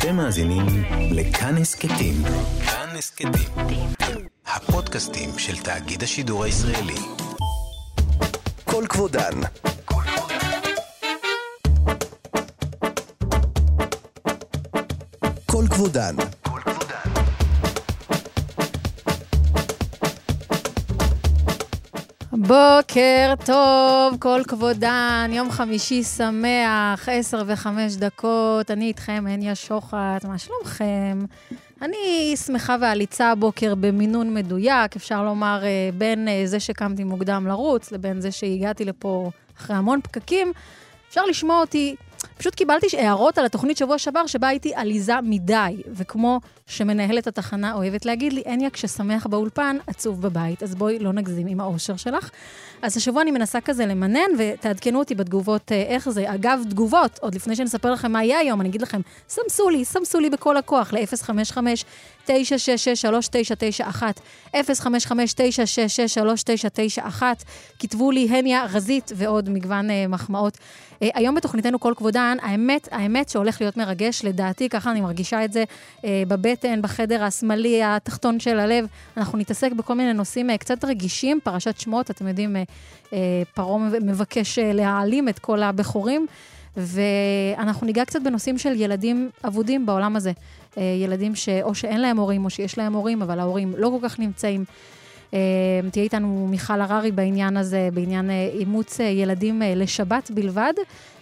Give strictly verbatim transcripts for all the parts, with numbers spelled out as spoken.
אתם מאזינים לכאן הסכתים. כאן הסכתים. הפודקאסטים של תאגיד השידור הישראלי. כל כבודן. כל כבודן. בוקר טוב, כל כבודן, יום חמישי שמח, עשר וחמש דקות, אני איתכם, הניה שוחט, מה שלומכם? אני שמחה ועליצה הבוקר במינון מדויק, אפשר לומר בין זה שקמתי מוקדם לרוץ, לבין זה שהגעתי לפה אחרי המון פקקים, אפשר לשמוע אותי, פשוט קיבלתי הערות על התוכנית שבוע שעבר שבה הייתי עליזה מדי, וכמו שמנהלת התחנה אוהבת להגיד לי, הניה כששמח באולפן, עצוב בבית, אז בואי לא נגזים עם האושר שלך. אז השבוע אני מנסה כזה למנן, ותעדכנו אותי בתגובות איך זה. אגב, תגובות, עוד לפני שנספר לכם מה יהיה היום, אני אגיד לכם, סמסו לי, סמסו לי בכל הכוח, ל-אפס חמש חמש תשע שש שש שלוש תשע תשע אחת, אפס חמש חמש תשע שש שש שלוש תשע תשע אחת, כתבו לי הניה רזית ועוד מגוון uh, מחמאות. Uh, היום בתוכניתנו כל כבודן, האמת, האמת שהולך להיות מרגש, לדעתי, ככה אני מרגישה את זה uh, בבטן, בחדר השמאלי, התחתון של הלב, אנחנו נתעסק בכל מיני נושאים uh, קצת רגישים, פרשת שמות, אתם יודעים, uh, uh, פרעה מבקש uh, להעלים את כל הבחורים, ואנחנו ניגע קצת בנושאים של ילדים עבודים בעולם הזה. ילדים שאו שאין להם הורים או שיש להם הורים, אבל ההורים לא כל כך נמצאים. תהיה איתנו מיכל הררי בעניין הזה, בעניין אימוץ ילדים לשבת בלבד,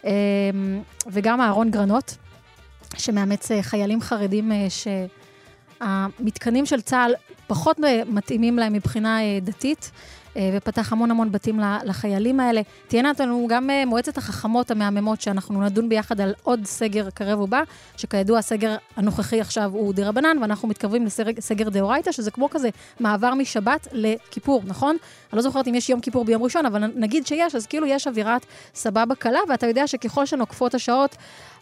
וגם אהרון גרנות, שמאמץ חיילים חרדים שהמתקנים של צה"ל פחות מתאימים להם מבחינה דתית, ופתח המון המון בתים לחיילים האלה. תהיינה לנו גם מועצת החכמות המהממות, שאנחנו נדון ביחד על עוד סגר קרב ובא, שכידוע הסגר הנוכחי עכשיו הוא דרבנן, ואנחנו מתקרבים לסגר דאורייתא, שזה כמו כזה מעבר משבת לכיפור, נכון? אני לא זוכרת אם יש יום כיפור ביום ראשון, אבל נגיד שיש, אז כאילו יש אווירת סבבה קלה, ואתה יודע שככל שנוקפות השעות,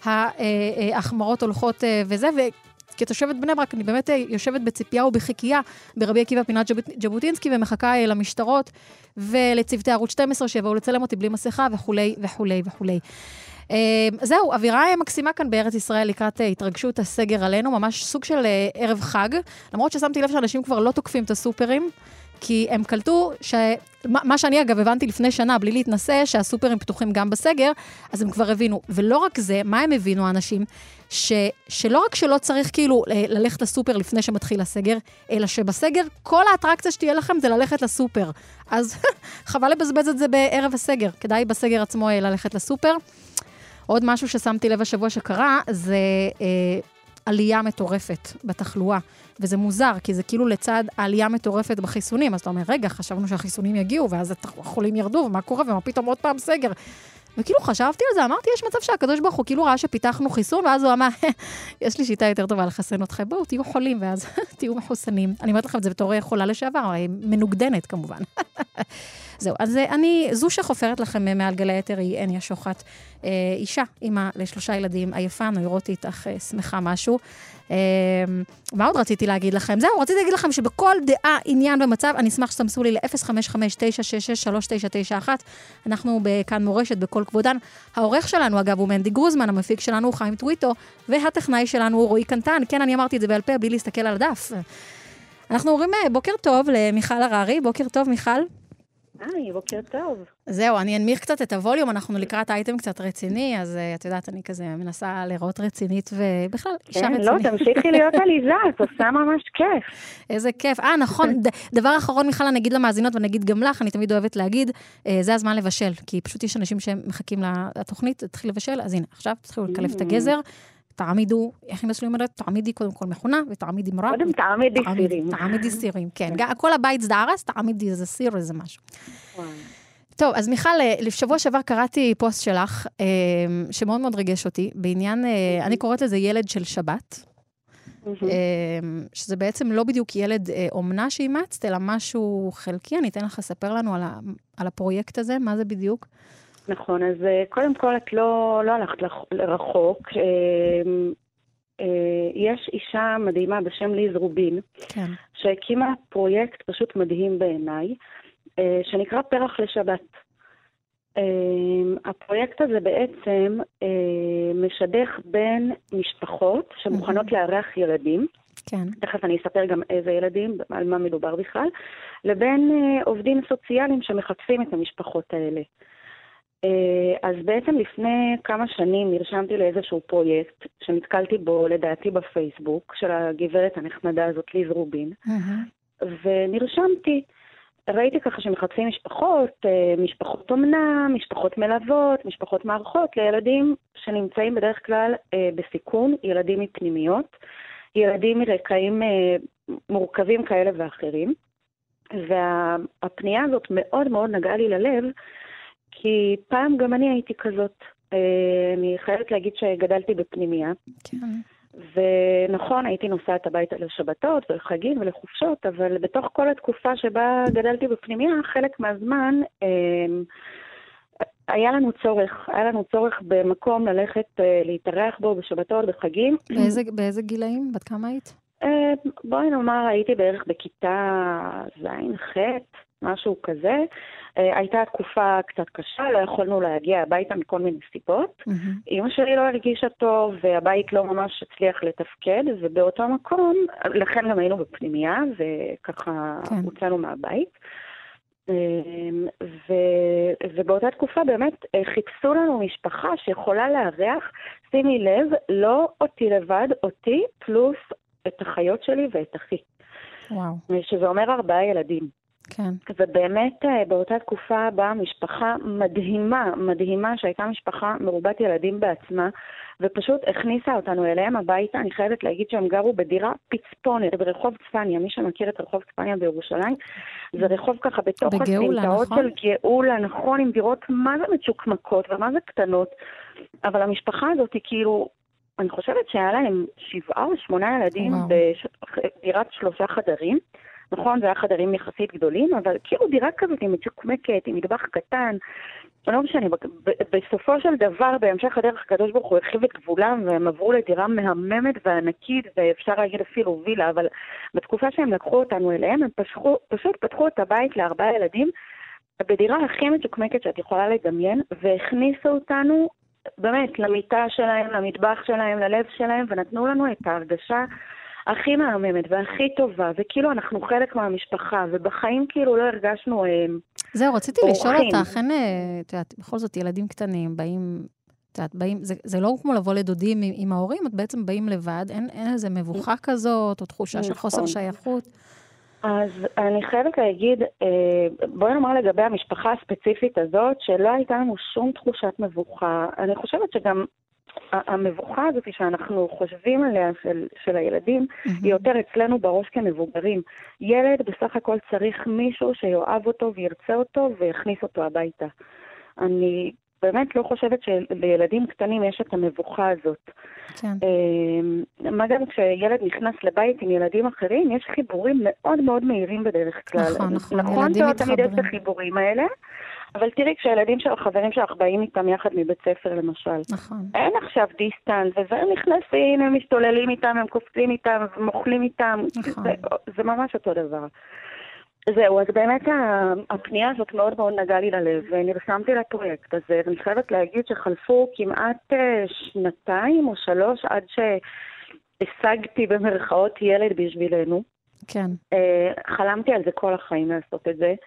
ההחמרות הולכות וזה, ו... כתושבת בני ברק, אני באמת יושבת בציפייה ובחיקייה ברבי עקיבא פינת ז'בוטינסקי, ומחכה למשטרות ולצוותי ערוץ שתים עשרה שיבואו לצלם אותי בלי מסכה וכולי וכולי וכולי. זהו, אווירה מקסימה כאן בארץ ישראל לקראת התרגשות הסגר עלינו, ממש סוג של ערב חג, למרות ששמתי לב שאנשים כבר לא תוקפים את הסופרים, כי הם קלטו ש... מה שאני אגב הבנתי לפני שנה, בלי להתנסה, שהסופרים פתוחים גם בסגר, אז הם כבר הבינו. ולא רק זה, מה הם הבינו האנשים? ש... שלא רק שלא צריך כאילו ללכת לסופר לפני שמתחיל הסגר, אלא שבסגר כל האטרקציה שתהיה לכם זה ללכת לסופר. אז חבל לבזבז את זה בערב הסגר. כדאי בסגר עצמו ללכת לסופר. עוד משהו ששמתי לב השבוע שקרה, זה אה, עלייה מטורפת בתחלואה. וזה מוזר, כי זה כאילו לצד העלייה מטורפת בחיסונים. אז אתה אומר, רגע, חשבנו שהחיסונים יגיעו, ואז החולים ירדו, ומה קורה, ומה פתאום עוד פעם סגר. וכאילו חשבתי על זה, אמרתי, יש מצב שהקדוש ברוך הוא כאילו ראה שפיתחנו חיסון, ואז הוא אמר, יש לי שיטה יותר טובה לחסן אתכם, בואו, תהיו חולים, ואז תהיו מחוסנים. אני אומרת לכם את זה בתור חולה לשעבר, מנוגדנת כמובן. זהו, אז אני, זו שחופרת לכם מעל גלי היתר היא הניה שוחט, אישה, אמא לשלושה ילדים, עייפה, נוירוטית, אך שמחה משהו. מה עוד רציתי להגיד לכם? זהו, רציתי להגיד לכם שבכל דעה, עניין במצב, אני אשמח שתמסו לי ל-אפס חמש חמש תשע שש שש שלוש תשע תשע אחת. אנחנו בכאן מורשת, בכל כבודן. העורך שלנו, אגב, הוא מנדי גרוזמן, המפיק שלנו הוא חיים טוויטו, והטכנאי שלנו הוא רועי קנטן. כן, אני אמרתי את זה בעל פה, בלי להסתכל על הדף. אנחנו אומרים בוקר טוב למיכל הררי. בוקר טוב, מיכל. היי, בוקר טוב. זהו, אני אנמיך קצת את הווליום, אנחנו לקראת אייטם קצת רציני, אז את יודעת, אני כזה מנסה לראות רצינית, ובכלל, אישה רצינית. כן, לא, תמשיכי להיות עליזה, את עושה ממש כיף. איזה כיף. אה, נכון, דבר אחרון, מיכל, אני אגיד למאזינות, ואני אגיד גם לך, אני תמיד אוהבת להגיד, זה הזמן לבשל, כי פשוט יש אנשים שמחכים לתוכנית, תתחיל לבשל, אז הנה, עכשיו תתחילו לקלף את הגזר, תעמידו, איך הם מסלולים אומרת, תעמידי קודם כל מכונה, ותעמידי מרק. קודם תעמידי סירים. תעמידי סירים, כן. כל הבית זדערס, תעמידי איזה סיר, איזה משהו. טוב, אז מיכל, לשבוע שעבר קראתי פוסט שלך, שמאוד מאוד ריגש אותי, בעניין, אני קוראת לזה ילד של שבת, שזה בעצם לא בדיוק ילד אומנה שאימצת, אלא משהו חלקי. אני אתן לך לספר לנו על הפרויקט הזה, מה זה בדיוק? נכון, אז קודם כל את לא, לא הלכת לרחוק. יש אישה מדהימה בשם ליז רובין, כן. שהקימה פרויקט פשוט מדהים בעיניי, שנקרא פרח לשבת. הפרויקט הזה בעצם משדך בין משפחות שמוכנות לארח ילדים, כן. תכף אני אספר גם איזה ילדים, על מה מדובר בכלל, לבין עובדים סוציאליים שמחפשים את המשפחות האלה. אז בעצם לפני כמה שנים נרשמתי לאיזשהו פרויקט שנתקלתי בו לדעתי בפייסבוק של הגברת הנחמדה הזאת ליז רובין, ונרשמתי. ראיתי ככה שמחפשים משפחות, משפחות אומנה, משפחות מלוות, משפחות מערכות לילדים שנמצאים בדרך כלל בסיכון, ילדים מפנימיות, ילדים מרקעים מורכבים כאלה ואחרים. והפנייה הזאת מאוד מאוד נגעה לי ללב, כי פעם גם אני הייתי כזאת. אני חייבת להגיד שגדלתי בפנימיה. כן. ונכון, הייתי נוסעת הביתה לשבתות ולחגים ולחופשות, אבל בתוך כל התקופה שבה גדלתי בפנימיה, חלק מהזמן היה לנו צורך, היה לנו צורך במקום ללכת להתארח בו בשבתות, בחגים. באיזה, באיזה גילאים? בת כמה היית? בואי נאמר, הייתי בערך בכיתה זין, חטא, משהו כזה. הייתה תקופה קצת קשה, לא יכולנו להגיע הביתה מכל מיני סיבות. אמא שלי לא הרגישה טוב, והבית לא ממש הצליח לתפקד, ובאותו מקום, לכן גם היינו בפנימיה, וככה הוצאנו מהבית. ובאותה תקופה באמת חיפשו לנו משפחה שיכולה לארח, שימי לב, לא אותי לבד, אותי פלוס את החיות שלי ואת אחי. וואו. שזה אומר ארבעה ילדים. כן. ובאמת באותה תקופה באה משפחה מדהימה, מדהימה, שהייתה משפחה מרובת ילדים בעצמה, ופשוט הכניסה אותנו אליהם הביתה. אני חייבת להגיד שהם גרו בדירה פצפונת, ברחוב צפניה. מי שמכיר את רחוב צפניה בירושלים, זה רחוב ככה בתוך הסמטאות של גאולה, נכון, עם דירות מה זה מצ'וקמקות ומה זה קטנות. אבל המשפחה הזאת היא כאילו, אני חושבת שהיה להם שבעה או שמונה ילדים בדירת שלושה חדרים. נכון, זה היה חדרים יחסית גדולים, אבל כאילו דירה כזאת עם מצ'וקמקת, עם מטבח קטן, לא משנה, בסופו של דבר, בהמשך הדרך הקדוש ברוך הוא הרחיב את גבולם, והם עברו לדירה מהממת וענקית, ואפשר להגיד אפילו וילה, אבל בתקופה שהם לקחו אותנו אליהם, הם פשחו, פשוט פתחו את הבית לארבעה ילדים, בדירה הכי מצ'וקמקת שאת יכולה לדמיין, והכניסו אותנו באמת למיטה שלהם, למטבח שלהם, ללב שלהם, ונתנו לנו את ההרגשה הכי מהממת והכי טובה, וכאילו אנחנו חלק מהמשפחה, ובחיים כאילו לא הרגשנו זהו, רציתי לשאול אותך, אין, את יודעת, בכל זאת ילדים קטנים באים, את יודעת, באים, זה, זה לא כמו לבוא לדודים עם, עם ההורים, את בעצם באים לבד, אין, אין איזה מבוכה כזאת, או תחושה של חוסר שייכות. אז אני חייבת להגיד, בואי נאמר לגבי המשפחה הספציפית הזאת, שלא הייתה לנו שום תחושת מבוכה. אני חושבת שגם המבוכה הזאת שאנחנו חושבים עליה של, של הילדים, mm-hmm. היא יותר אצלנו בראש כמבוגרים. ילד בסך הכל צריך מישהו שיואב אותו וירצה אותו ויכניס אותו הביתה. אני באמת לא חושבת שלילדים קטנים יש את המבוכה הזאת. כן. מה גם כשילד נכנס לבית עם ילדים אחרים, יש חיבורים מאוד מאוד מהירים בדרך כלל. נכון, נכון. נכון, לא תמיד יש את החיבורים האלה. אבל תראי, כשהילדים של החברים שלך באים איתם יחד מבית ספר למשל. נכון. אין עכשיו דיסטנס, והם נכנסים, הם משתוללים איתם, הם קופצים איתם, הם מוכלים איתם. נכון. זה, זה ממש אותו דבר. זהו, אז באמת הפנייה הזאת מאוד מאוד נגעה לי ללב, ונרשמתי לפרויקט הזה, ואני חייבת להגיד שחלפו כמעט שנתיים או שלוש עד שהשגתי במרכאות ילד בשבילנו. כן. חלמתי על זה כל החיים לעשות את זה.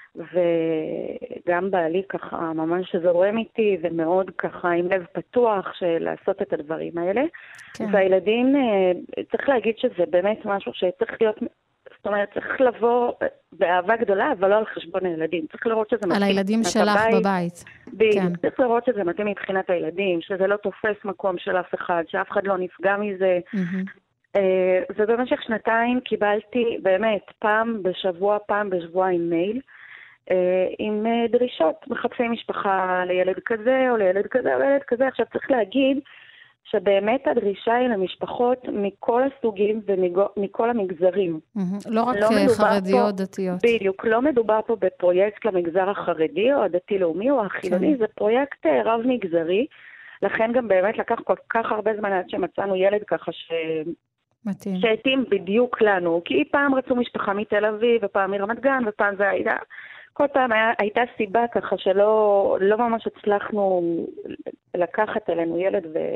וגם בעלי ככה ממש זורם איתי ומאוד ככה עם לב פתוח של לעשות את הדברים האלה. כן. והילדים, צריך להגיד שזה באמת משהו שצריך להיות, זאת אומרת, צריך לבוא באהבה גדולה, אבל לא על חשבון הילדים. צריך לראות שזה מתאים. על הילדים שלך הבית. בבית. בדיוק. כן. צריך לראות שזה מתאים מבחינת הילדים, שזה לא תופס מקום של אף אחד, שאף אחד לא נפגע מזה. Mm-hmm. ובמשך שנתיים קיבלתי באמת פעם בשבוע, פעם בשבוע עם מייל, עם דרישות, מחפשי משפחה לילד כזה או לילד כזה או לילד כזה. עכשיו צריך להגיד שבאמת הדרישה היא למשפחות מכל הסוגים ומכל המגזרים. לא רק חרדיות, דתיות. בדיוק, לא מדובר פה בפרויקט למגזר החרדי או הדתי-לאומי או החילוני, זה פרויקט רב מגזרי, לכן גם באמת לקח כל כך הרבה זמן עד שמצאנו ילד ככה ש... מתאים. שהתאים בדיוק לנו, כי פעם רצו משפחה מתל אביב ופעם מרמת גן ופעם זה היה... כל פעם היה, הייתה סיבה ככה שלא לא ממש הצלחנו לקחת עלינו ילד ו...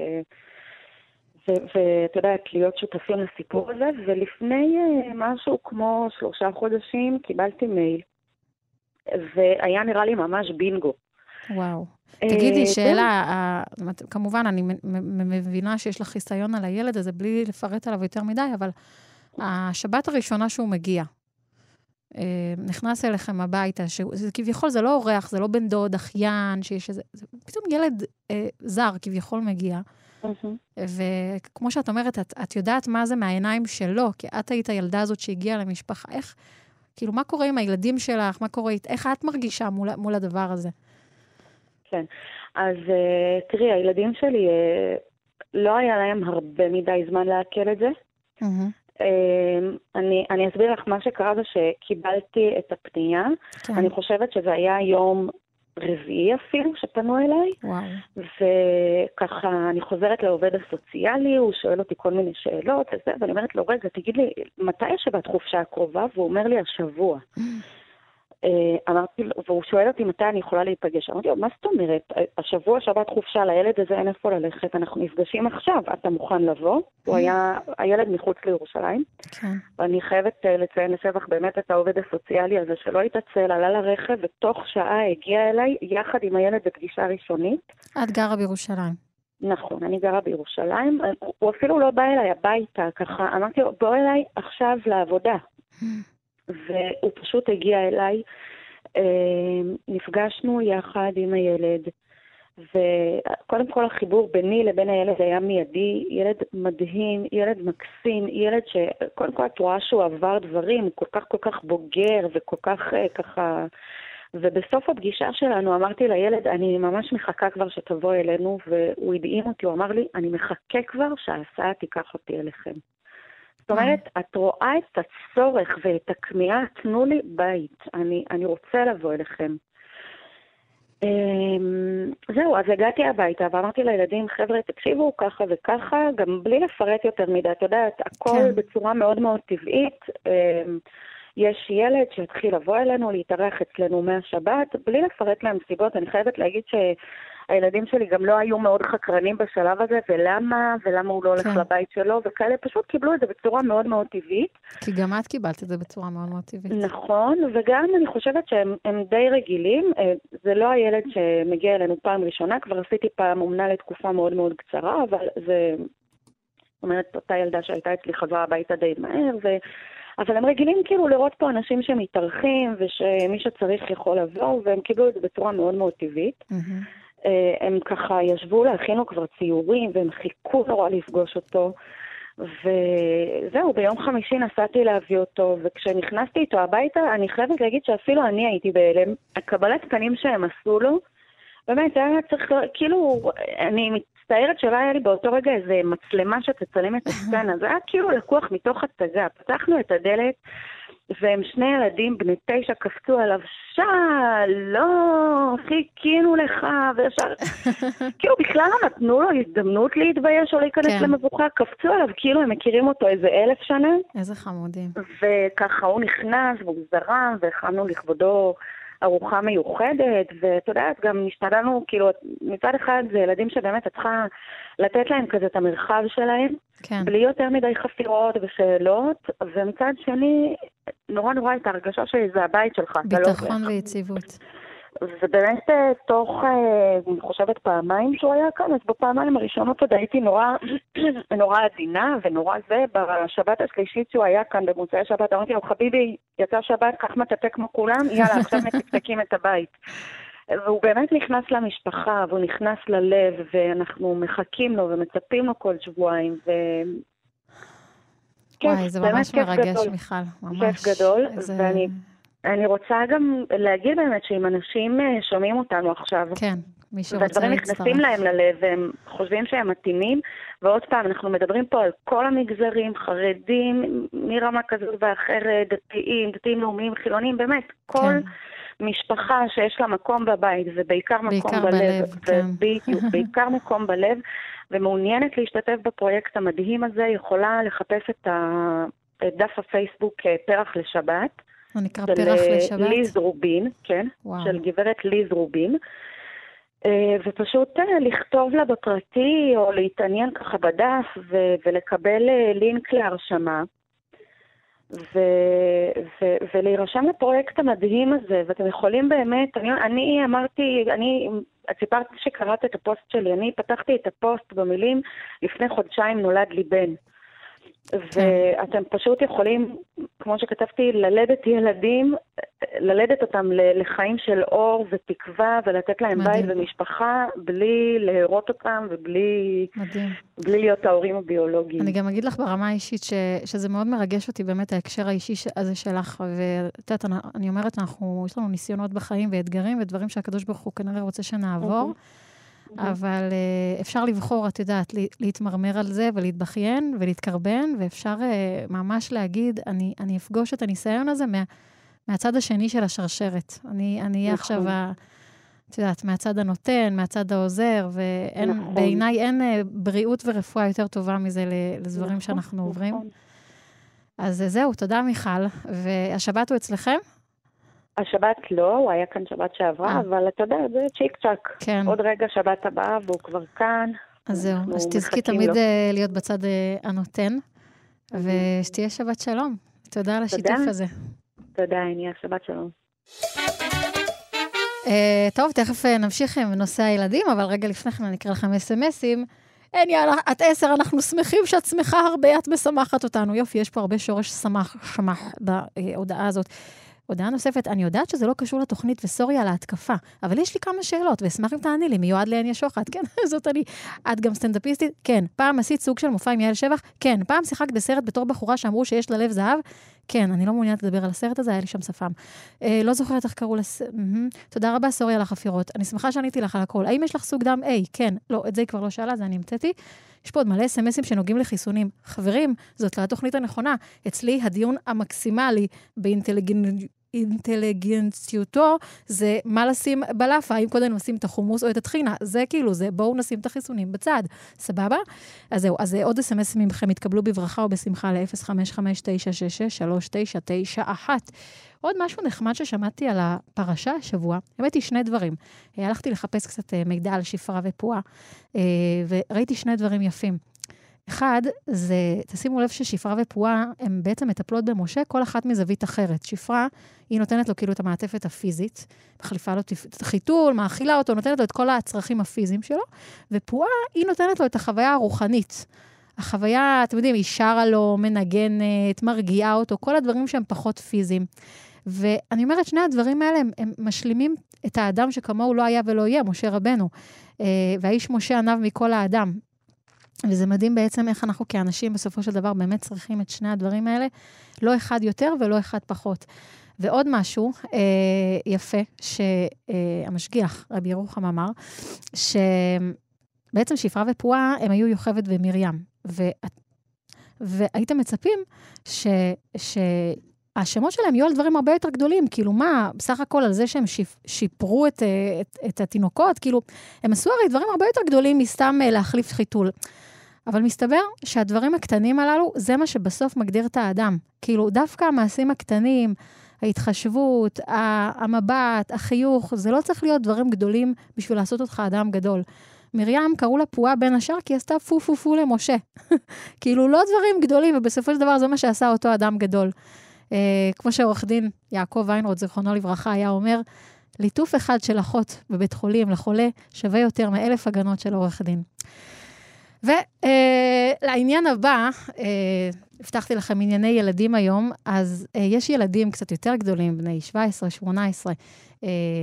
ואתה יודעת, להיות שותפים לסיפור הזה, ולפני משהו כמו שלושה חודשים קיבלתי מייל, והיה נראה לי ממש בינגו. וואו. תגידי, שאלה, כמובן, אני מבינה שיש לך חיסיון על הילד הזה, בלי לפרט עליו יותר מדי, אבל השבת הראשונה שהוא מגיע, נכנס אליכם הביתה, כביכול זה לא אורח, זה לא בן דוד, אחיין, שיש איזה, פתאום ילד זר כביכול מגיע, וכמו שאת אומרת, את, את יודעת מה זה מהעיניים שלו, כי את היית הילדה הזאת שהגיעה למשפחה, איך, כאילו, מה קורה עם הילדים שלך, מה קורה, איך את מרגישה מול, מול הדבר הזה? כן, אז uh, תראי, הילדים שלי, uh, לא היה להם הרבה מדי זמן להקל את זה. Mm-hmm. Uh, אני, אני אסביר לך, מה שקרה זה שקיבלתי את הפנייה, כן. אני חושבת שזה היה יום רביעי אפילו שפנו אליי, וואו. וככה אני חוזרת לעובד הסוציאלי, הוא שואל אותי כל מיני שאלות, וזה, ואני אומרת לו, רגע, תגיד לי, מתי השבת חופשה הקרובה? והוא אומר לי, השבוע. אמרתי לו, והוא שואל אותי מתי אני יכולה להיפגש. אמרתי לו, מה זאת אומרת? השבוע שבת חופשה, לילד הזה אין איפה ללכת, אנחנו נפגשים עכשיו, אתה מוכן לבוא? הוא היה הילד מחוץ לירושלים, ואני חייבת לציין לשבח באמת את העובד הסוציאלי הזה, שלא התעצל, עלה לרכב, ותוך שעה הגיע אליי, יחד עם הילד בפגישה ראשונית. את גרה בירושלים. נכון, אני גרה בירושלים, הוא אפילו לא בא אליי הביתה, ככה, אמרתי לו, בוא אליי עכשיו לעבודה. והוא פשוט הגיע אליי, נפגשנו יחד עם הילד, וקודם כל החיבור ביני לבין הילד היה מיידי, ילד מדהים, ילד מקסים, ילד שקודם כל את רואה שהוא עבר דברים, הוא כל כך כל כך בוגר וכל כך ככה, ובסוף הפגישה שלנו אמרתי לילד, אני ממש מחכה כבר שתבוא אלינו, והוא הדהים אותי, הוא אמר לי, אני מחכה כבר שההסעה תיקח אותי אליכם. זאת אומרת, את רואה את הצורך ואת הכמיהה, תנו לי בית, אני, אני רוצה לבוא אליכם. זהו, אז הגעתי הביתה ואמרתי לילדים, חבר'ה, תקשיבו ככה וככה, גם בלי לפרט יותר מדי, את יודעת, הכל כן. בצורה מאוד מאוד טבעית, יש ילד שהתחיל לבוא אלינו, להתארח אצלנו מהשבת, בלי לפרט להם סיבות, אני חייבת להגיד ש... הילדים שלי גם לא היו מאוד חקרנים בשלב הזה, ולמה, ולמה הוא לא הולך כן. לבית שלו, וכאלה פשוט קיבלו את זה בצורה מאוד מאוד טבעית. כי גם את קיבלת את זה בצורה מאוד מאוד טבעית. נכון, וגם אני חושבת שהם די רגילים, זה לא הילד שמגיע אלינו פעם ראשונה, כבר עשיתי פעם אומנה לתקופה מאוד מאוד קצרה, אבל זה, זאת אומרת, אותה ילדה שהייתה אצלי חזרה הביתה די מהר, ו... אבל הם רגילים כאילו לראות פה אנשים שמתארחים, ושמי שצריך יכול לבוא, והם קיבלו את זה בצורה מאוד מאוד טבעית. Mm-hmm. הם ככה ישבו להכינו כבר ציורים, והם חיכו נורא לפגוש אותו, וזהו, ביום חמישי נסעתי להביא אותו, וכשנכנסתי איתו הביתה, אני חייבת להגיד שאפילו אני הייתי בהלם, הקבלת פנים שהם עשו לו, באמת, זה היה צריך, כאילו, אני מצטערת שלא היה לי באותו רגע איזה מצלמה שתצלם את הסצנה, זה היה כאילו לקוח מתוך הצגה, פתחנו את הדלת, והם שני ילדים בני תשע קפצו עליו, שלום, חיכינו לך, וישר, כאילו בכלל לא נתנו לו הזדמנות להתבייש או להיכנס כן. למבוכה, קפצו עליו, כאילו הם מכירים אותו איזה אלף שנה. איזה חמודים. וככה הוא נכנס, והוא זרם, והכנו לכבודו ארוחה מיוחדת, ואת יודעת, גם השתדלנו, כאילו, מצד אחד זה ילדים שבאמת את צריכה לתת להם כזה את המרחב שלהם, כן. בלי יותר מדי חפירות ושאלות, ומצד שני, נורא נורא את ההרגשה שזה הבית שלך. ביטחון לא ויציבות. ובאמת תוך, אני חושבת פעמיים שהוא היה כאן, אז בפעמיים הראשונות עוד הייתי נורא, נורא עדינה ונורא זה, בשבת השלישית שהוא היה כאן במוצאי שבת, אמרתי לו, חביבי, יצא שבת, כך מטאטא כמו כולם, יאללה, עכשיו מתקתקים את הבית. והוא באמת נכנס למשפחה, והוא נכנס ללב, ואנחנו מחכים לו ומצפים לו כל שבועיים, ו... וואי, כיף, זה ממש מרגש, מיכל, ממש. כיף גדול, איזה... ואני אני רוצה גם להגיד באמת שאם אנשים שומעים אותנו עכשיו, כן, מי שרוצה להצטרף. והדברים נכנסים להם ללב, והם חושבים שהם מתאימים, ועוד פעם, אנחנו מדברים פה על כל המגזרים, חרדים, מרמה כזאת ואחרת, דתיים, דתיים לאומיים, חילונים, באמת, כל... כן. משפחה שיש לה מקום בבית, ובעיקר מקום בלב, בלב כן. ובדיוק, בעיקר מקום בלב, ומעוניינת להשתתף בפרויקט המדהים הזה, יכולה לחפש את, ה... את דף הפייסבוק פרח לשבת, זה נקרא פרח לשבת? של ליז רובין, כן, וואו. של גברת ליז רובין, ופשוט לכתוב לה בפרטי, או להתעניין ככה בדף, ו- ולקבל לינק להרשמה, ו- ו- ולהירשם לפרויקט המדהים הזה, ואתם יכולים באמת, אני, אני אמרתי, אני, את סיפרת שקראת את הפוסט שלי, אני פתחתי את הפוסט במילים, לפני חודשיים נולד לי בן. ואתם פשוט יכולים, כמו שכתבתי, ללדת ילדים, ללדת אותם לחיים של אור ותקווה, ולתת להם מדהים. בית ומשפחה, בלי להירות אותם, ובלי בלי להיות ההורים הביולוגיים. אני גם אגיד לך ברמה האישית, ש, שזה מאוד מרגש אותי, באמת ההקשר האישי הזה שלך, ואת יודעת, אני אומרת, אנחנו, יש לנו ניסיונות בחיים ואתגרים, ודברים שהקדוש ברוך הוא כנראה רוצה שנעבור, אבל uh, אפשר לבחור, את יודעת, להתמרמר על זה ולהתבחיין ולהתקרבן, ואפשר uh, ממש להגיד, אני, אני אפגוש את הניסיון הזה מה, מהצד השני של השרשרת. אני אהיה עכשיו, את יודעת, מהצד הנותן, מהצד העוזר, ובעיניי אין uh, בריאות ורפואה יותר טובה מזה לדברים שאנחנו עוברים. אז זהו, תודה מיכל. והשבת הוא אצלכם? השבת לא, הוא היה כאן שבת שעברה, אבל אתה יודע, זה צ'יק צ'ק. כן. עוד רגע שבת הבאה, והוא כבר כאן. אז זהו, אז תזכי תמיד להיות בצד הנותן, ושתהיה שבת שלום. תודה על השיתוף הזה. תודה, הנה, שבת שלום. טוב, תכף נמשיך עם נושא הילדים, אבל רגע לפני כן אני אקרא לכם אס-אמסים. אין יאללה, את עשר, אנחנו שמחים שאת שמחה הרבה, את משמחת אותנו. יופי, יש פה הרבה שורש שמח, שמח בהודעה הזאת. הודעה נוספת, אני יודעת שזה לא קשור לתוכנית וסוריה על ההתקפה, אבל יש לי כמה שאלות, ואשמח אם תעני לי, מיועד לעני השוחד, כן, זאת אני, את גם סטנדאפיסטית, כן, פעם עשית סוג של מופע עם יעל שבח, כן, פעם שיחקת בסרט בתור בחורה שאמרו שיש לה לב זהב, כן, אני לא מעוניינת לדבר על הסרט הזה, היה לי שם שפם. אה, לא זוכרת איך קראו לס... תודה רבה, סוריה על החפירות, אני שמחה שעניתי לך על הכל, האם יש לך סוג דם A? כן, לא, את זה כבר לא שאלה, זה אני המצאתי. יש פה עוד מלא אס-אמסים שנוגעים לחיסונים. חברים, זאת לא התוכנית הנכונה. אצלי הדיון המקסימלי באינטליגנט אינטליגנציותו, זה מה לשים בלאפה, האם קודם נשים את החומוס או את הטחינה, זה כאילו, זה בואו נשים את החיסונים בצד, סבבה? אז זהו, אז עוד אס-אמס ממכם התקבלו בברכה או בשמחה ל-אפס חמש חמש תשע שש שש שלוש תשע תשע אחת. עוד משהו נחמד ששמעתי על הפרשה השבוע, הבאתי שני דברים. הלכתי לחפש קצת מידע על שפרה ופועה, וראיתי שני דברים יפים. אחד, זה, תשימו לב ששפרה ופועה, הן בעצם מטפלות במשה, כל אחת מזווית אחרת. שפרה, היא נותנת לו כאילו את המעטפת הפיזית, מחליפה לו את החיתול, מאכילה אותו, נותנת לו את כל הצרכים הפיזיים שלו, ופועה, היא נותנת לו את החוויה הרוחנית. החוויה, אתם יודעים, היא שרה לו, מנגנת, מרגיעה אותו, כל הדברים שהם פחות פיזיים. ואני אומרת, שני הדברים האלה, הם, הם משלימים את האדם שכמוהו לא היה ולא יהיה, משה רבנו. והאיש משה עניו מכל האדם. וזה מדהים בעצם איך אנחנו כאנשים בסופו של דבר באמת צריכים את שני הדברים האלה, לא אחד יותר ולא אחד פחות. ועוד משהו אה, יפה, שהמשגיח, רבי ירוחם אמר, שבעצם שפרה ופועה הם היו יוכבד ומרים. ו... והייתם מצפים ש... ש... השמות שלהם יהיו על דברים הרבה יותר גדולים, כאילו מה, בסך הכל על זה שהם שיפ, שיפרו את, את, את התינוקות, כאילו, הם עשו הרי דברים הרבה יותר גדולים מסתם להחליף חיתול. אבל מסתבר שהדברים הקטנים הללו, זה מה שבסוף מגדיר את האדם. כאילו, דווקא המעשים הקטנים, ההתחשבות, המבט, החיוך, זה לא צריך להיות דברים גדולים בשביל לעשות אותך אדם גדול. מרים קראו לה פועה בין השאר, כי היא עשתה פו פו פו למשה. כאילו, לא דברים גדולים, ובסופו של דבר זה מה שעשה אותו אדם גדול. Uh, כמו שעורך דין יעקב ויינרוט, זיכרונו לברכה, היה אומר, ליטוף אחד של אחות בבית חולים לחולה שווה יותר מאלף הגנות של עורך דין. ולעניין uh, הבא, uh, הבטחתי לכם ענייני ילדים היום, אז uh, יש ילדים קצת יותר גדולים, בני שבע עשרה שמונה עשרה, uh,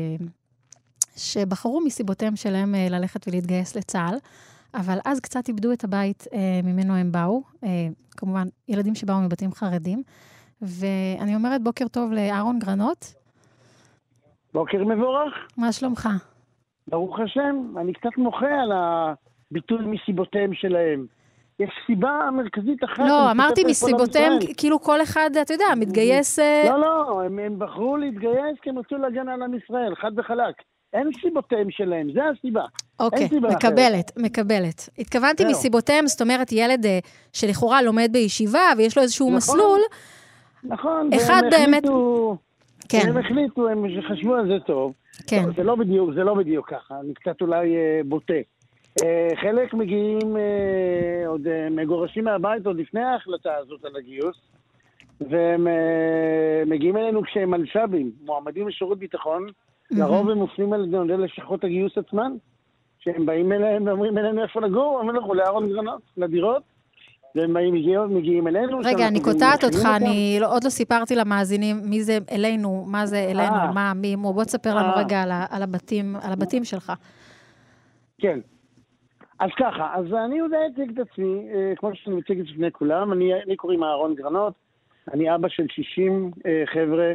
שבחרו מסיבותיהם שלהם uh, ללכת ולהתגייס לצה"ל, אבל אז קצת איבדו את הבית uh, ממנו הם באו, uh, כמובן ילדים שבאו מבתים חרדים, ואני אומרת בוקר טוב לאהרון גרנות. בוקר מבורך. מה שלומך? ברוך השם, אני קצת מוחה על הביטוי מסיבותיהם שלהם. יש סיבה מרכזית אחת. לא, אמרתי מסיבותיהם, כאילו כל אחד, אתה יודע, מתגייס... לא, לא, הם, הם בחרו להתגייס כי הם רצו להגן על עם ישראל, חד וחלק. אין סיבותיהם שלהם, זה הסיבה. אוקיי, מקבלת, מקבלת. התכוונתי מסיבותיהם, זאת אומרת, ילד שלכאורה לומד בישיבה, ויש לו איזשהו מסלול, נכון. אחד באמת... כן. הם החליטו, הם חשבו על זה טוב. כן. זה לא בדיוק, זה לא בדיוק ככה. אני קצת אולי בוטה. חלק מגיעים, עוד מגורשים מהבית עוד לפני ההחלטה הזאת על הגיוס, והם מגיעים אלינו כשהם מלש"בים, מועמדים לשירות ביטחון, לרוב הם מופנים על ידי לשכות הגיוס עצמן, שהם באים אליהם ואומרים אלינו איפה לגור, אומרים אנחנו לארון גרנות, לדירות, והם מגיעים אלינו. רגע, אני קוטעת אותך, אני עוד לא סיפרתי למאזינים מי זה אלינו, מה זה אלינו, מה, מי, בוא תספר לנו רגע על הבתים, על הבתים שלך. כן. אז ככה, אז אני יודע להציג את עצמי, כמו שאני מציג את לפני כולם, אני, אני קוראים אהרון גרנות, אני אבא של שישים חבר'ה,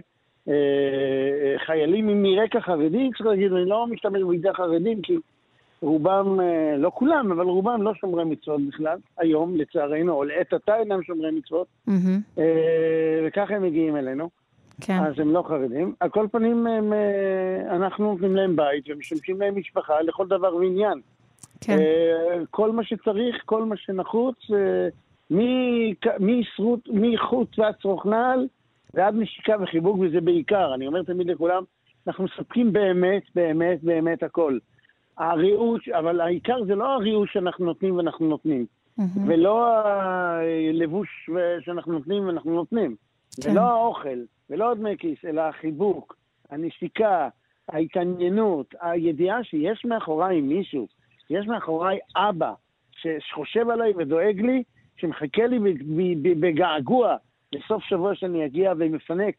חיילים מרקע חרדי, צריך להגיד, אני לא משתמש בידי חרדים, כי רובם, לא כולם, אבל רובם לא שומרי מצוות בכלל, היום לצערנו, או לעת עתה אינם שומרי מצוות, mm-hmm. וככה הם מגיעים אלינו, כן. אז הם לא חרדים. על כל פנים, הם, אנחנו נותנים להם בית, ומשמשים להם משפחה לכל דבר ועניין. כן. כל מה שצריך, כל מה שנחוץ, מחוץ ועד צרוכנל, ועד נשיקה וחיבוק, וזה בעיקר, אני אומר תמיד לכולם, אנחנו מספקים באמת, באמת, באמת הכל. הריאות, אבל העיקר זה לא הריאות שאנחנו נותנים ואנחנו נותנים, ולא הלבוש שאנחנו נותנים ואנחנו נותנים, ולא האוכל, ולא דמי כיס, אלא החיבוק, הנשיקה, ההתעניינות, הידיעה שיש מאחוריי מישהו, יש מאחוריי אבא שחושב עליי ודואג לי, שמחכה לי בגעגוע לסוף שבוע שאני אגיע ומפנק,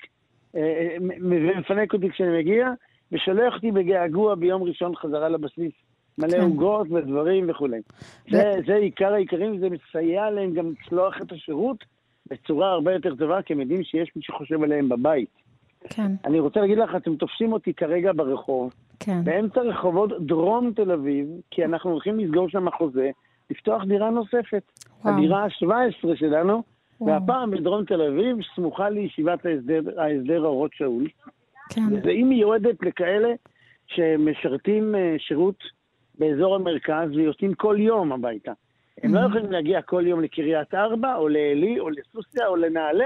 ומפנק אותי כשאני מגיע, ושולח אותי בגעגוע ביום ראשון חזרה לבסיס, מלא עוגות ודברים וכו'. זה, זה עיקר העיקרים, וזה מסייע להם גם לצלוח את השירות בצורה הרבה יותר טובה, כי הם יודעים שיש מי שחושב עליהם בבית. כן. אני רוצה להגיד לך, אתם תופסים אותי כרגע ברחוב, כן. באמצע רחובות דרום תל אביב, כי אנחנו הולכים לסגור שם החוזה, לפתוח דירה נוספת. וואו. הדירה ה-שבע עשרה שלנו, וואו. והפעם בדרום תל אביב, סמוכה לישיבת ההסדר, ההסדר אורות שאול. כן. והיא מיועדת לכאלה שמשרתים שירות באזור המרכז ויוצאים כל יום הביתה. הם mm-hmm. לא יכולים להגיע כל יום לקריית ארבע, או לאלי, או לסוסיה, או לנעלה,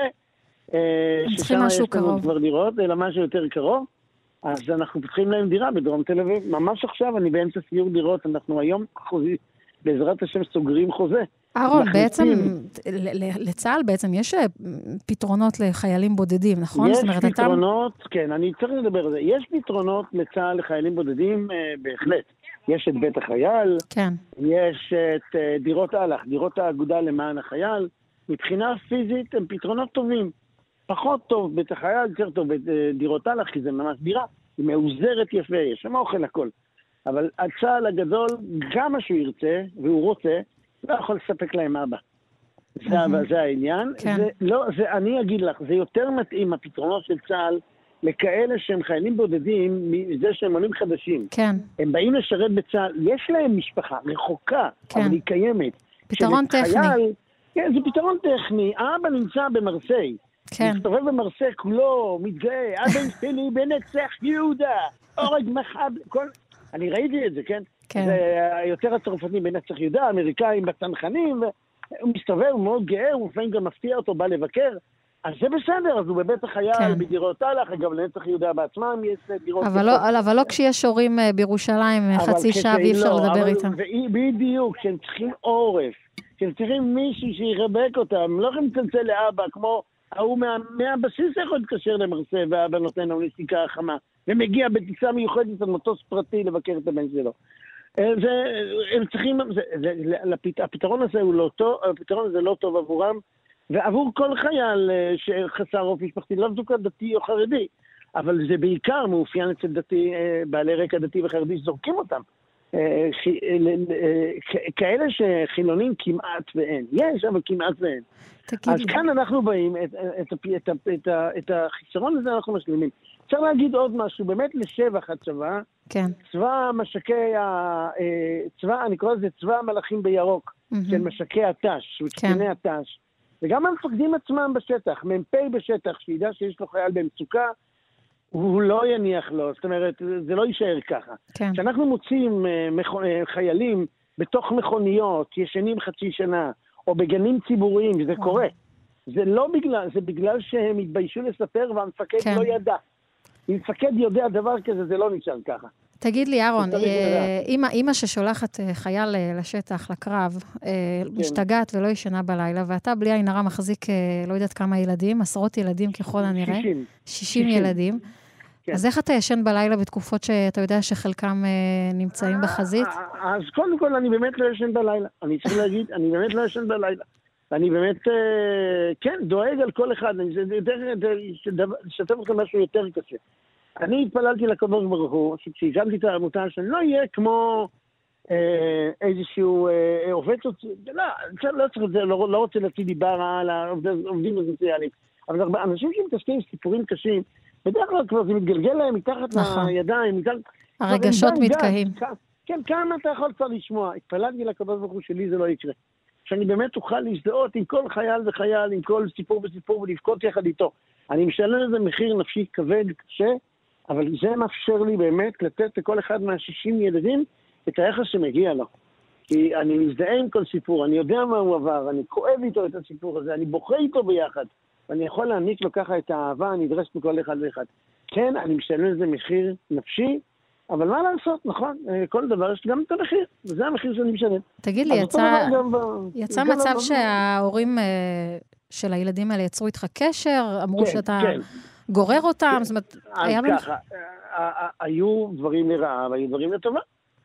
ששם יש לנו כבר דירות, אלא משהו יותר קרוב. אז אנחנו פותחים להם דירה בדרום תל אביב. ממש עכשיו אני באמצע סיור דירות, אנחנו היום חוזים, בעזרת השם סוגרים חוזה. אהרון, בעצם, לצה"ל בעצם יש פתרונות לחיילים בודדים, נכון? יש פתרונות, כן, אני צריך לדבר על זה. יש פתרונות לצה"ל לחיילים בודדים, בהחלט. יש את בית החייל, כן. יש את דירות הלך, דירות האגודה למען החייל. מבחינה פיזית הם פתרונות טובים. פחות טוב בית החייל, יותר טוב בדירות הלך, כי זה ממש דירה. היא מאוזרת יפה, יש שם אוכל הכל. אבל הצה"ל הגדול, גם מה שהוא ירצה, והוא רוצה, לא יכול לספק להם אבא. זה, זה העניין. כן. זה, לא, זה, אני אגיד לך, זה יותר מתאים הפתרונות של צה"ל לכאלה שהם חיילים בודדים מזה שהם עולים חדשים. כן. הם באים לשרת בצה"ל, יש להם משפחה רחוקה, כן. אבל היא קיימת. פתרון טכני. חייל, כן, זה פתרון טכני. האבא נמצא במרסיי. כן. מסתובב במרסיי כולו, מתגאה, אבן שלי בנצח יהודה, אורג מחב, כל... אני ראיתי את זה, כן? כן. זה יותר הצרפתים בנצח יהודה, האמריקאים בצנחנים, והוא מסתובב, הוא מאוד גאה, הוא לפעמים גם מפתיע אותו, בא לבקר, אז זה בסדר, אז הוא בבית החייל, כן. בדירות הלך, אגב, לנצח יהודה בעצמם יש דירות... אבל לא, אבל לא כשיש הורים בירושלים, חצי שעה ואי אפשר לא, לדבר איתם. בדיוק, כשהם צריכים עורף, כשהם צריכים מישהו שיחבק אותם, הם לא יכולים לצלצל לאבא, כמו ההוא מה, מהבסיס יכול להתקשר למרסה, ואבא נותן לו נשיקה החמה, ומגיע בטיסה מיוחדת על מטוס פרטי לבקר את הבן שלו. זה, הם צריכים, זה, זה, זה, הפתרון הזה הוא לא טוב, הפתרון הזה לא טוב עבורם, ועבור כל חייל שחסר רוב משפחתי, לא זוכר דתי או חרדי, אבל זה בעיקר מאופיין אצל דתי, בעלי רקע דתי וחרדי שזורקים אותם. כאלה שחילונים כמעט ואין. יש, אבל כמעט ואין. אז כאן אנחנו באים, את החיסרון הזה אנחנו משלימים. צריך להגיד עוד משהו, באמת לשבח הצבא, צבא משקי, צבא, אני קורא לזה צבא המלאכים בירוק, של משקי התש, וקציני התש. וגם המפקדים עצמם בשטח, מ"פ בשטח, שידע שיש לו חייל במצוקה, הוא לא יניח לו, זאת אומרת, זה לא יישאר ככה. כשאנחנו כן. מוצאים uh, חיילים בתוך מכוניות, ישנים חצי שנה, או בגנים ציבוריים, וזה קורה, זה לא בגלל, זה בגלל שהם התביישו לספר והמפקד כן. לא ידע. אם מפקד יודע דבר כזה, זה לא נשאר ככה. תגיד לי, אהרון, אמא, אמא ששולחת חייל לשטח, לקרב, משתגעת ולא ישנה בלילה, ואתה בלי עין הרע מחזיק, לא יודעת כמה ילדים, עשרות ילדים ככל הנראה. שישים. שישים ילדים. אז איך אתה ישן בלילה בתקופות שאתה יודע שחלקם נמצאים בחזית? אז קודם כל, אני באמת לא ישן בלילה. אני צריך להגיד, אני באמת לא ישן בלילה. אני באמת, כן, דואג על כל אחד. אני אשתף לכם משהו יותר קשה. אני התפללתי לקדוש ברוך הוא, כשהגעתי את העמותה, שאני לא אהיה כמו איזשהו עובד סוציאלי, לא צריך את זה, לא רוצה להציג דיבה רעה על העובדים הסוציאליים. אבל אנשים שמתעסקים סיפורים קשים, בדרך כלל כבר זה מתגלגל להם מתחת לידיים. הרגשות מתקהים. כן, כמה אתה יכול כבר לשמוע. התפללתי לקדוש ברוך הוא שלי זה לא יקרה. שאני באמת אוכל להזדהות עם כל חייל וחייל, עם כל סיפור וסיפור ולבכות יחד איתו. אני משלם לזה מחיר נפשי כבד, קשה, אבל זה מאפשר לי באמת לתת לכל אחד מהשישים ילדים את היחס שמגיע לו. כי אני מזדהה עם כל סיפור, אני יודע מה הוא עבר, אני כואב איתו את הסיפור הזה, אני בוכה איתו ביחד, ואני יכול להעניק לו ככה את האהבה הנדרשת מכל אחד ואחד. כן, אני משלם לזה מחיר נפשי, אבל מה לעשות, נכון? כל דבר יש גם את המחיר, וזה המחיר שאני משלם. תגיד לי, יצא, יצא מצב שההורים של הילדים האלה יצרו איתך קשר, אמרו שאתה גורר אותם, זאת אומרת, היה ככה, היו דברים לרעה, והיו דברים לטובה.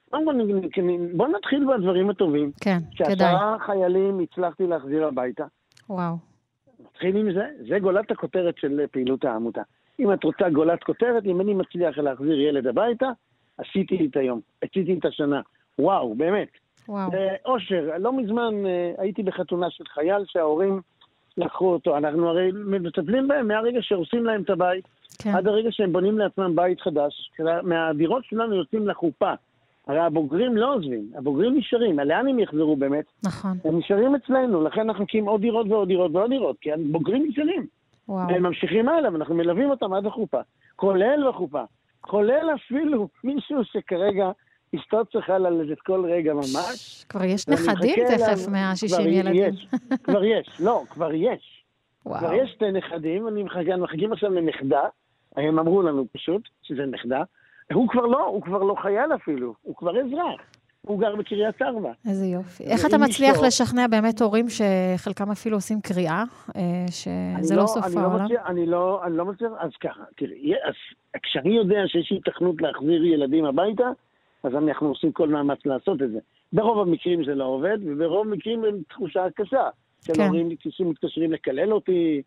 בוא נתחיל בדברים הטובים. כן, כדאי. שעשרה חיילים הצלחתי להחזיר הביתה. וואו. נתחיל עם זה, זה גולת הכותרת של פעילות העמותה. אם את רוצה גולת כותרת, אם אני מצליח להחזיר ילד הביתה, עשיתי את היום, עשיתי את השנה. וואו, באמת. וואו. אושר, לא מזמן הייתי בחתונה של חייל שההורים לקחו אותו. אנחנו הרי מטפלים בהם מהרגע שעושים להם את הבית, כן. עד הרגע שהם בונים לעצמם בית חדש. מהדירות שלנו יוצאים לחופה. הרי הבוגרים לא עוזבים, הבוגרים נשארים. לאן הם יחזרו באמת? נכון. הם נשארים אצלנו, לכן אנחנו נקים עוד דירות ועוד דירות ועוד דירות, כי הבוגרים נשארים. וואו. והם ממשיכים הלאה, ואנחנו מלווים אותם עד החופה. כולל בחופה. כולל אפילו מישהו שכרגע אשתו צריכה ללדת כל רגע ממש. כבר יש נכדים תכף מה-שישים ילדים. יש, כבר יש, לא, כבר יש. וואו. כבר יש שתי נכדים, אני מחכים עכשיו לנכדה, הם אמרו לנו פשוט שזה נכדה, הוא כבר לא, הוא כבר לא חייל אפילו, הוא כבר אזרח. הוא גר בקריית ארבע. איזה יופי. איך אתה מצליח לשכנע באמת הורים שחלקם אפילו עושים קריאה, שזה לא סוף העולם? אני לא, אני לא מצליח, אז ככה, תראי, כשאני יודע שיש התכנות להחזיר ילדים הביתה, אז אנחנו עושים כל מאמץ לעשות את זה. ברוב המקרים זה לא עובד, וברוב המקרים הם תחושה קשה. של הורים שמתקשרים לקלל אותי,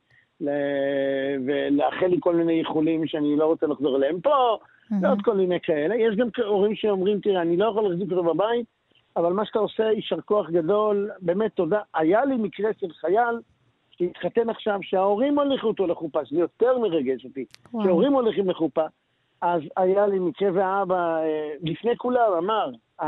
ולאחל לי כל מיני איחולים שאני לא רוצה לחזור אליהם פה, ועוד כל מיני כאלה. יש גם הורים שאומרים, תראה, אני לא יכול להחזיק אותו בבית, אבל מה שאתה עושה, יישר כוח גדול, באמת תודה. היה לי מקרה של חייל שהתחתן עכשיו, שההורים הולכו אותו לחופה, שזה יותר מרגש אותי, שההורים הולכים לחופה, אז היה לי מקרה והאבא, לפני כולם, אמר,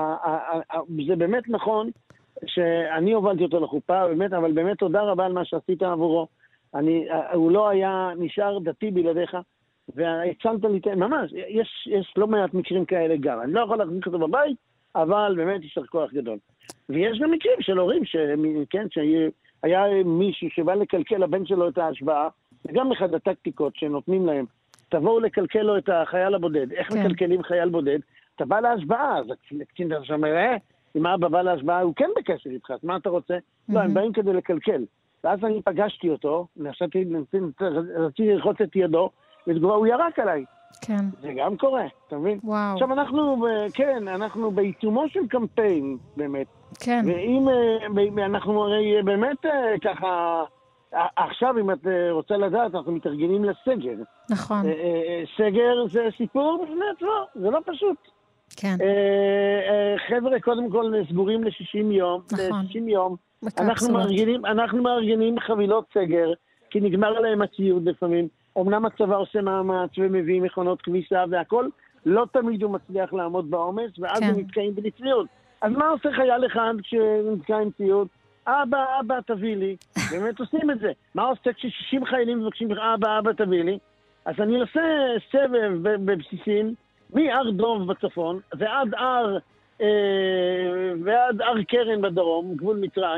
זה באמת נכון, שאני הובלתי אותו לחופה, באמת, אבל באמת תודה רבה על מה שעשית עבורו. אני, הוא לא היה נשאר דתי בלעדיך, והצלת לי, ממש, יש, יש לא מעט מקרים כאלה גם. אני לא יכול להחזיק אותו בבית, אבל באמת יישר כוח גדול. ויש גם מקרים של הורים, ש, כן, שהיה מישהו שבא לקלקל לבן שלו את ההשבעה, וגם אחד הטקטיקות שנותנים להם, תבואו לקלקל לו את החייל הבודד. איך כן. מקלקלים חייל בודד? אתה בא להשבעה, אז הקצין אתה שם, אה, אם האבא בא להשבעה, הוא כן בקשר איתך, אז מה אתה רוצה? Mm-hmm. לא, הם באים כדי לקלקל. ואז אני פגשתי אותו, רציתי ללחוץ את ידו, ותגובה, הוא ירק עליי. כן. זה גם קורה, אתה מבין? וואו. עכשיו אנחנו, כן, אנחנו בעיצומו של קמפיין, באמת. כן. ואם אנחנו הרי באמת ככה, עכשיו אם את רוצה לדעת, אנחנו מתארגנים לסגר. נכון. סגר זה סיפור בפני עצמו, זה לא פשוט. כן. חבר'ה, קודם כל סגורים ל-שישים יום. נכון. ל-שישים יום. אנחנו מארגנים, אנחנו מארגנים חבילות סגר, כי נגמר להם הציוד לפעמים. אמנם הצבא עושה מאמץ ומביא מכונות כביסה והכל, לא תמיד הוא מצליח לעמוד בעומס, ואז כן. הוא נתקעים בנצריות. אז מה עושה חייל אחד כשנתקע עם ציוד? אבא, אבא, תביא לי. באמת עושים את זה. מה עושה כש-שישים חיילים מבקשים, אבא, אבא, תביא לי? אז אני עושה סבב בבסיסים, מהר דוב בצפון, ועד הר, אה, ועד הר קרן בדרום, גבול מצרים,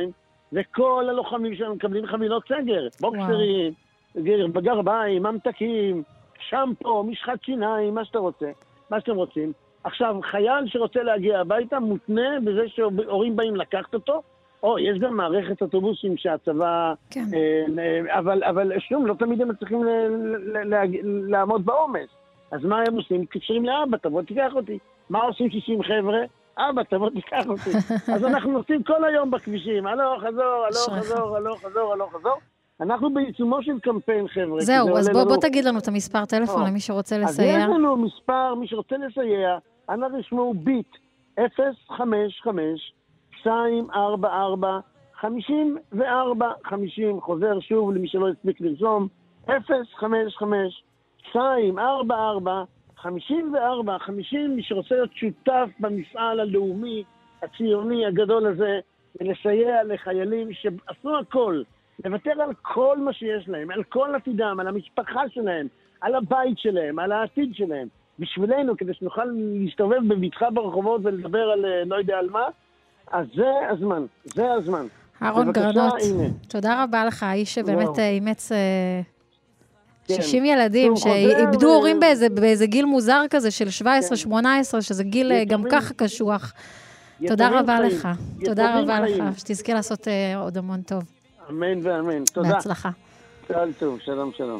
וכל הלוחמים שלנו מקבלים חבילות סגר, בוקסרים, גרביים, ממתקים, שמפו, משחת שיניים, מה שאתה רוצה, מה שאתם רוצים. עכשיו, חייל שרוצה להגיע הביתה מותנה בזה שהורים באים לקחת אותו, או יש גם מערכת אוטובוסים שהצבא, כן. אה, אבל, אבל שום, לא תמיד הם צריכים ל, ל, ל, לעמוד בעומס. אז מה הם עושים? מתקשרים לאבא, תבוא תיקח אותי. מה עושים שישים חבר'ה? אבא, תבוא תיקח אותי. אז אנחנו נוסעים כל היום בכבישים, הלוך, חזור, הלוך, חזור, הלוך, חזור, הלוך, חזור. אנחנו בעיצומו של קמפיין, חבר'ה. זהו, אז בוא, בוא תגיד לנו את המספר טלפון למי שרוצה לסייע. אז יש לנו מספר, מי שרוצה לסייע, אנא רשמו ביט, אפס חמש חמש שתיים ארבע ארבע חמישים וארבע חמישים, חוזר שוב למי שלא הספיק לרשום, אפס חמש חמש שתיים ארבע ארבע חמישים וארבע חמישים, מי שרוצה להיות שותף במפעל הלאומי, הציוני הגדול הזה, ולסייע לחיילים שעשו הכל, לוותר על כל מה שיש להם, על כל עתידם, על המשפחה שלהם, על הבית שלהם, על העתיד שלהם, בשבילנו, כדי שנוכל להסתובב בביטחה ברחובות ולדבר על לא יודע על מה, אז זה הזמן, זה הזמן. אהרון גרנות, תודה רבה לך, האיש שבאמת אימץ שישים ילדים, שאיבדו הורים באיזה גיל מוזר כזה של שבע עשרה שמונה עשרה, שזה גיל גם ככה קשוח. תודה רבה לך, תודה רבה לך, שתזכה לעשות עוד המון טוב. אמן ואמן, תודה. בהצלחה. כל טוב, שלום שלום.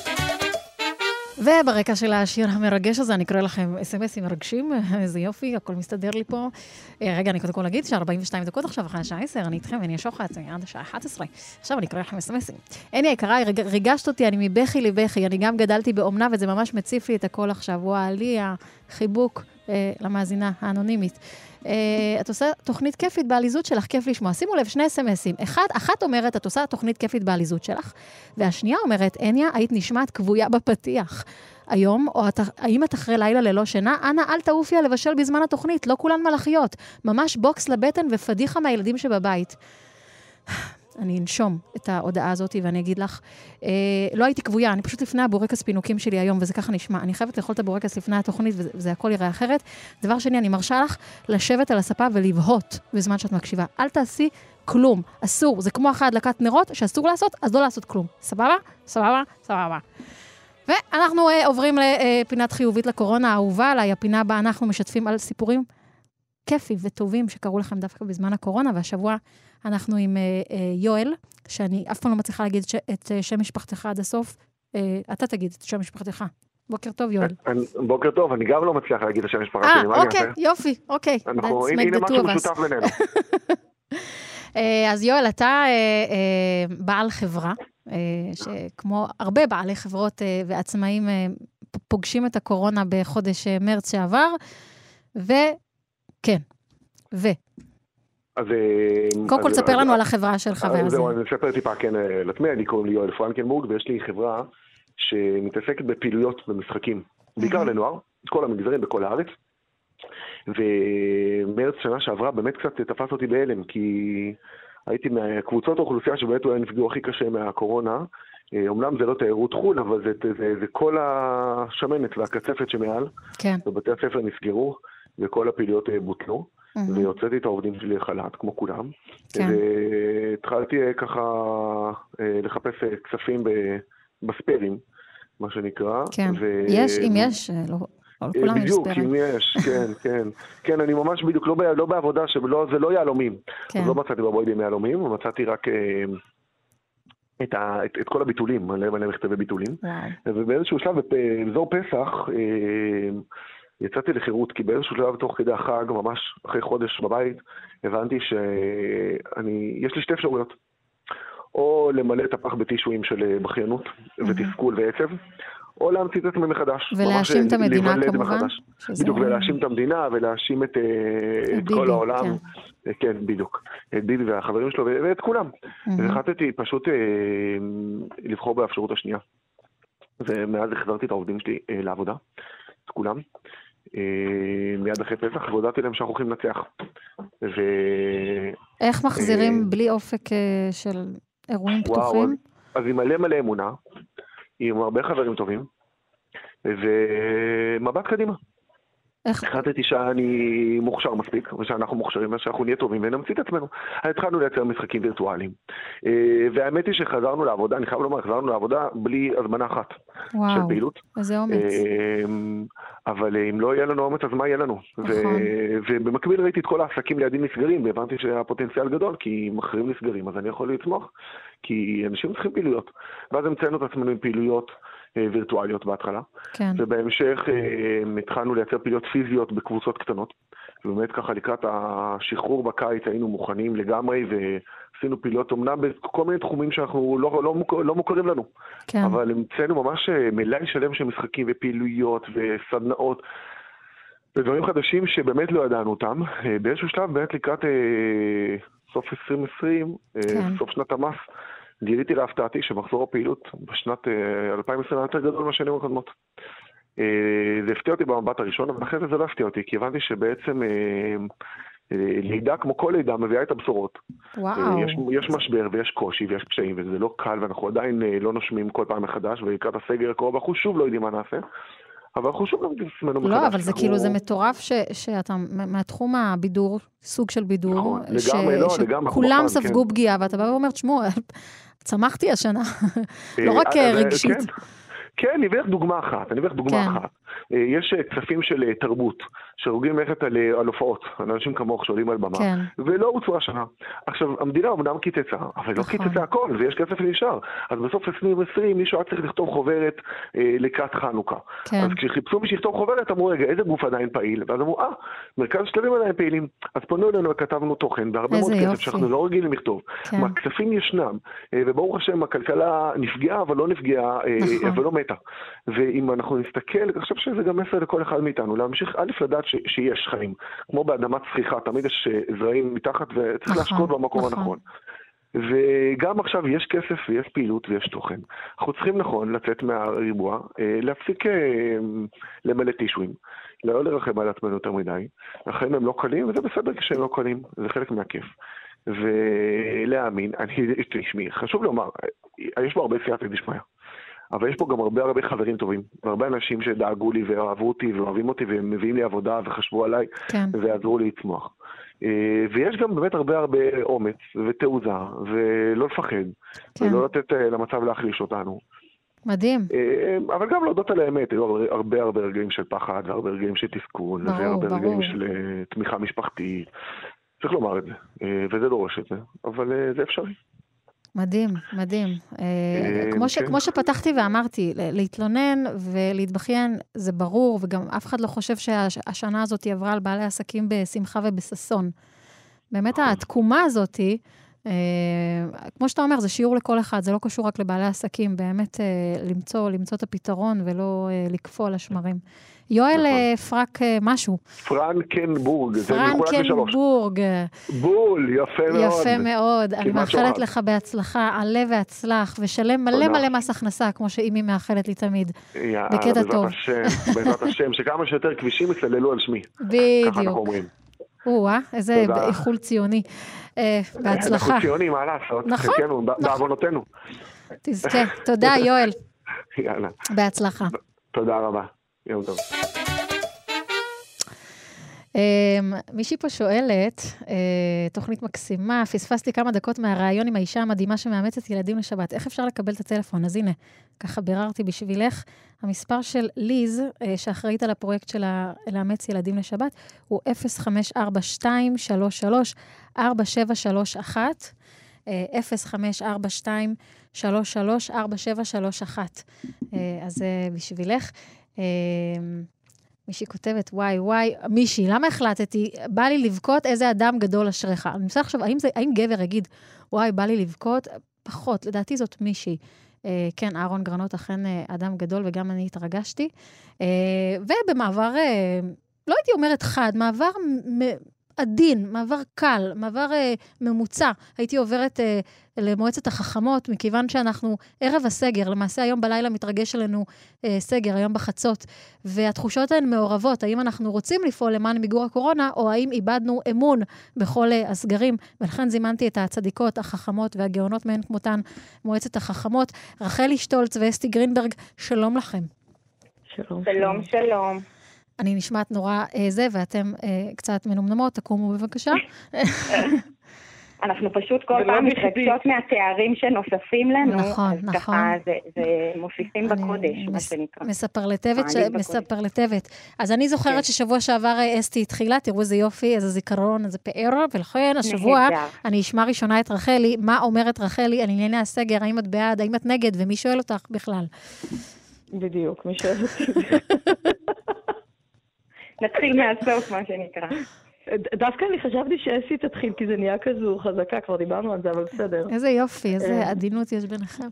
וברקע של השיר המרגש הזה, אני אקרא לכם אס-אם-אסים מרגשים, איזה יופי, הכל מסתדר לי פה. רגע, אני קודם כל אגיד ש-ארבעים ושתיים דקות עכשיו, אחרי השעה עשר, אני איתכם ואני אשוחת עד השעה אחת עשרה. עכשיו אני אקרא לכם אס-אם-אסים. אין לי יקרה, ריגשת אותי, אני מבכי לבכי, אני גם גדלתי באומנה, וזה ממש מציף לי את הכל עכשיו. וואו, לי החיבוק אה, למאזינה האנונימית. Uh, את עושה תוכנית כיפית בעליזות שלך, כיף לשמוע. שימו לב, שני אס-אם-אסים. אחד, אחת אומרת, את עושה תוכנית כיפית בעליזות שלך, והשנייה אומרת, אניה, היית נשמעת כבויה בפתיח. היום, או את, האם את אחרי לילה ללא שינה, אנא, אל תעופי לבשל בזמן התוכנית, לא כולן מלאכיות. ממש בוקס לבטן ופדיחה מהילדים שבבית. אני אנשום את ההודעה הזאת, ואני אגיד לך, אה, לא הייתי קבויה, אני פשוט לפני הבורקס פינוקים שלי היום, וזה ככה נשמע. אני חייבת לאכול את הבורקס לפני התוכנית, וזה, וזה הכל יראה אחרת. דבר שני, אני מרשה לך לשבת על הספה ולבהות בזמן שאת מקשיבה. אל תעשי כלום, אסור. זה כמו אחת הדלקת נרות, שאסור לעשות, אז לא לעשות כלום. סבבה? סבבה? סבבה. ואנחנו אה, עוברים לפינת חיובית לקורונה, האהובה עליי, הפינה בה אנחנו משתפים על סיפורים כיפים וטובים שקרו לכם דווקא בזמן הקורונה, והשבוע אנחנו עם אה, אה, יואל, שאני אף פעם לא מצליחה להגיד ש, את אה, שם משפחתך עד הסוף. אה, אתה תגיד את שם משפחתך. בוקר טוב, יואל. אני, בוקר טוב, אני גם לא מצליח להגיד את השם משפחה שלי. אה, אוקיי, יופי, אוקיי. אנחנו, הנה, הנה משהו משותף בינינו. אה, אז יואל, אתה אה, אה, בעל חברה, אה, שכמו הרבה בעלי חברות אה, ועצמאים אה, פוגשים את הקורונה בחודש אה, מרץ שעבר, וכן, ו... אז... קודם כל, תספר לנו על החברה שלך והזה. זהו, אני אספר טיפה כן לעצמי, אני קוראים לי יואל פרנקנבורג, ויש לי חברה שמתעסקת בפעילויות במשחקים, בעיקר לנוער, כל המגזרים בכל הארץ, ומרץ שנה שעברה באמת קצת תפס אותי בהלם, כי הייתי מהקבוצות האוכלוסייה שבאמת אולי נפגעו הכי קשה מהקורונה, אומנם זה לא תיירות חו"ל, אבל זה, זה, זה כל השמנת והקצפת שמעל, כן. ובתי הספר נסגרו, וכל הפעילויות בוטלו. Mm-hmm. ויוצאתי את העובדים שלי לחל"ת, כמו כולם. כן. והתחלתי ככה לחפש כספים בספרים, מה שנקרא. כן, ו... יש, אם יש, לא, לא כולם יש ספרים. בדיוק, אם יש, כן, כן. כן, אני ממש בדיוק לא, לא בעבודה, שלא, זה לא יעלומים. כן. אז לא מצאתי בבוידים יעלומים, מצאתי רק את, ה, את, את כל הביטולים, מלא מלא מכתבי ביטולים. וואו. ובאיזשהו שלב, באזור פסח, יצאתי לחירות, כי באיזשהו שלב תוך כדי החג, ממש אחרי חודש בבית, הבנתי שיש לי שתי אפשרויות. או למלא את הפח בטישויים של בכיינות ותסכול ועצב, או להמציא את עצמי מחדש. ולהאשים את המדינה כמובן. בדיוק, ולהאשים את המדינה, ולהאשים את כל העולם. כן, בדיוק. את ביבי והחברים שלו, ואת כולם. והחלטתי פשוט לבחור באפשרות השנייה. ומאז החזרתי את העובדים שלי לעבודה, את כולם. מיד אחרי פסח, והודעתי להם שאנחנו הולכים לנצח. איך מחזירים בלי אופק של אירועים פתוחים? אז עם מלא מלא אמונה, עם הרבה חברים טובים, ומבט קדימה. החלטתי שאני מוכשר מספיק, ושאנחנו מוכשרים, ושאנחנו נהיה טובים, ונמציא את עצמנו. התחלנו לייצר משחקים וירטואליים. והאמת היא שחזרנו לעבודה, אני חייב לומר, חזרנו לעבודה בלי הזמנה אחת וואו, של פעילות. איזה אומץ. אבל אם לא יהיה לנו אומץ, אז מה יהיה לנו? נכון. ובמקביל ראיתי את כל העסקים לידים נסגרים, והבנתי שהפוטנציאל גדול, כי מחרים נסגרים, אז אני יכול לצמוח, כי אנשים צריכים פעילויות. ואז המצאנו את עצמנו עם פעילויות וירטואליות בהתחלה. כן. ובהמשך התחלנו לייצר פעילויות פיזיות בקבוצות קטנות. ובאמת ככה לקראת השחרור בקיץ היינו מוכנים לגמרי, ועשינו פעילויות אמנם בכל מיני תחומים שאנחנו לא, לא, מוכר, לא מוכרים לנו. כן. אבל המצאנו ממש מלאי שלם של משחקים ופעילויות וסדנאות, ודברים חדשים שבאמת לא ידענו אותם. באיזשהו שלב, באמת לקראת אה, סוף עשרים עשרים, כן. אה, סוף שנת המס, גיליתי להפתעתי שמחזור הפעילות בשנת אה, אלפיים עשרים היה יותר גדול מהשנים הקודמות. זה הפתיע אותי במבט הראשון, אבל אחרי זה זה לא הפתיע אותי, כי הבנתי שבעצם לידה כמו כל לידה מביאה את הבשורות. וואו. יש, יש משבר ויש קושי ויש קשיים, וזה לא קל, ואנחנו עדיין לא נושמים כל פעם מחדש, ולקראת הסגר הקרוב, אנחנו שוב לא יודעים מה נעשה, אבל אנחנו שוב לא יודעים עצמנו מחדש. לא, אבל זה כאילו, זה מטורף שאתה, מהתחום הבידור, סוג של בידור, לגמרי, לא, לגמרי. שכולם ספגו פגיעה, ואתה בא ואומר, תשמעו, צמחתי השנה, לא רק רגשית. כן, אני אביא דוגמה אחת, אני אביא דוגמה כן. אחת. יש כספים של תרבות, שרוגים ללכת על, על הופעות, אנשים כמוך שעולים על במה, כן. ולא הוצאו השנה. עכשיו, המדינה אמנם קיצצה, אבל נכון. לא קיצצה הכל, ויש כסף נשאר. אז בסוף עשרים עשרים מישהו היה צריך לכתוב חוברת אה, לקראת חנוכה. כן. אז כשחיפשו מי שיכתוב חוברת, אמרו, רגע, איזה גוף עדיין פעיל? ואז אמרו, אה, מרכז שלבים עדיין פעילים. אז פנו אלינו וכתבנו תוכן, והרבה מאוד כסף שאנחנו לא רגילים לכתוב. כן. הכספים ישנם, אה, וברוך השם, הכלכלה נפגעה, אבל לא נפגעה, אה, נכון. אבל לא מתה. ואם אנחנו נסתכל, אני חושב שזה גם מסר לכל אחד מאיתנו, להמשיך א' לדעת ש, שיש חיים, כמו באדמת צריכה, תמיד יש זרעים מתחת וצריך נכון, להשקות במקום נכון. הנכון. וגם עכשיו יש כסף ויש פעילות ויש תוכן. אנחנו צריכים נכון לצאת מהריבוע, להפסיק למלא טישויים, לא לרחם על עצמנו יותר מדי. החיים הם לא קלים, וזה בסדר כשהם לא קלים, זה חלק מהכיף. ולהאמין, אני, תשמעי, חשוב לומר, יש בו הרבה סייעתא דשמיא. אבל יש פה גם הרבה הרבה חברים טובים, והרבה אנשים שדאגו לי ואהבו אותי ואוהבים אותי והם מביאים לי עבודה וחשבו עליי כן. ועזרו לי לצמוח. ויש גם באמת הרבה הרבה אומץ ותעוזה ולא לפחד, כן. ולא לתת למצב להחליש אותנו. מדהים. אבל גם להודות על האמת, היו הרבה הרבה רגעים של פחד והרבה רגעים של תסכון, ברור, והרבה ברור. רגעים של תמיכה משפחתית. צריך לומר את זה, וזה דורש את זה, אבל זה אפשרי. מדהים, מדהים. כמו ש, כמו שפתחתי ואמרתי, להתלונן ולהתבכיין זה ברור, וגם אף אחד לא חושב שהשנה הזאת עברה על בעלי עסקים בשמחה ובססון. באמת התקומה הזאת, כמו שאתה אומר, זה שיעור לכל אחד, זה לא קשור רק לבעלי עסקים, באמת למצוא, למצוא את הפתרון ולא לקפוא על השמרים. יואל פרק משהו. פרנקנבורג, זה מחולק לשלוש. פרנקנבורג. בול, יפה מאוד. יפה מאוד. אני מאחלת לך בהצלחה, עלה והצלח, ושלם מלא מלא מס הכנסה, כמו שאימי מאחלת לי תמיד. בקטע טוב. בעזרת השם, שכמה שיותר כבישים יצללו על שמי. בדיוק. ככה אנחנו אומרים. או-אה, איזה איחול ציוני. בהצלחה. איחול ציוני, מה לעשות? נכון. חלקנו, בעוונותינו. תזכה. תודה, יואל. יאללה. בהצלחה. תודה רבה. יום טוב. מישהי פה שואלת, תוכנית מקסימה, פספסתי כמה דקות מהרעיון עם האישה המדהימה שמאמצת ילדים לשבת. איך אפשר לקבל את הטלפון? אז הנה, ככה ביררתי בשבילך. המספר של ליז, שאחראית על הפרויקט של לאמץ ילדים לשבת, הוא אפס חמש ארבע שתיים שלוש שלוש ארבע שבע שלוש אחת. אפס חמש ארבע שתיים שלוש שלוש ארבע שבע שלוש אחת. אז בשבילך. מישהי כותבת, וואי, וואי, מישהי, למה החלטתי? בא לי לבכות, איזה אדם גדול אשריך. אני מנסה עכשיו, האם, זה, האם גבר יגיד, וואי, בא לי לבכות? פחות, לדעתי זאת מישהי. אה, כן, אהרון גרנות אכן אה, אדם גדול, וגם אני התרגשתי. אה, ובמעבר, אה, לא הייתי אומרת חד, מעבר מ- עדין, מעבר קל, מעבר אה, ממוצע. הייתי עוברת אה, למועצת החכמות, מכיוון שאנחנו ערב הסגר, למעשה היום בלילה מתרגש עלינו אה, סגר, היום בחצות, והתחושות הן מעורבות, האם אנחנו רוצים לפעול למען מיגור הקורונה, או האם איבדנו אמון בכל אה, הסגרים, ולכן זימנתי את הצדיקות, החכמות והגאונות מהן כמותן, מועצת החכמות, רחלי שטולץ ואסתי גרינברג, שלום לכם. שלום, שלום. שלום. אני נשמעת נורא זה, ואתם קצת מנומנמות, תקומו בבקשה. אנחנו פשוט כל פעם מתרגשות מהתארים שנוספים לנו. נכון, נכון. ככה זה מוסיפים בקודש, מה שנקרא. מספרלטבת. אז אני זוכרת ששבוע שעבר אסתי התחילה, תראו איזה יופי, איזה זיכרון, איזה פאר, ולכן השבוע אני אשמע ראשונה את רחלי, מה אומרת רחלי על ענייני הסגר, האם את בעד, האם את נגד, ומי שואל אותך בכלל? בדיוק, מי שואל אותי. נתחיל מהסוף, מה שנקרא. דווקא אני חשבתי שאסי תתחיל, כי זה נהיה כזו חזקה, כבר דיברנו על זה, אבל בסדר. איזה יופי, איזה עדינות יש ביניכם.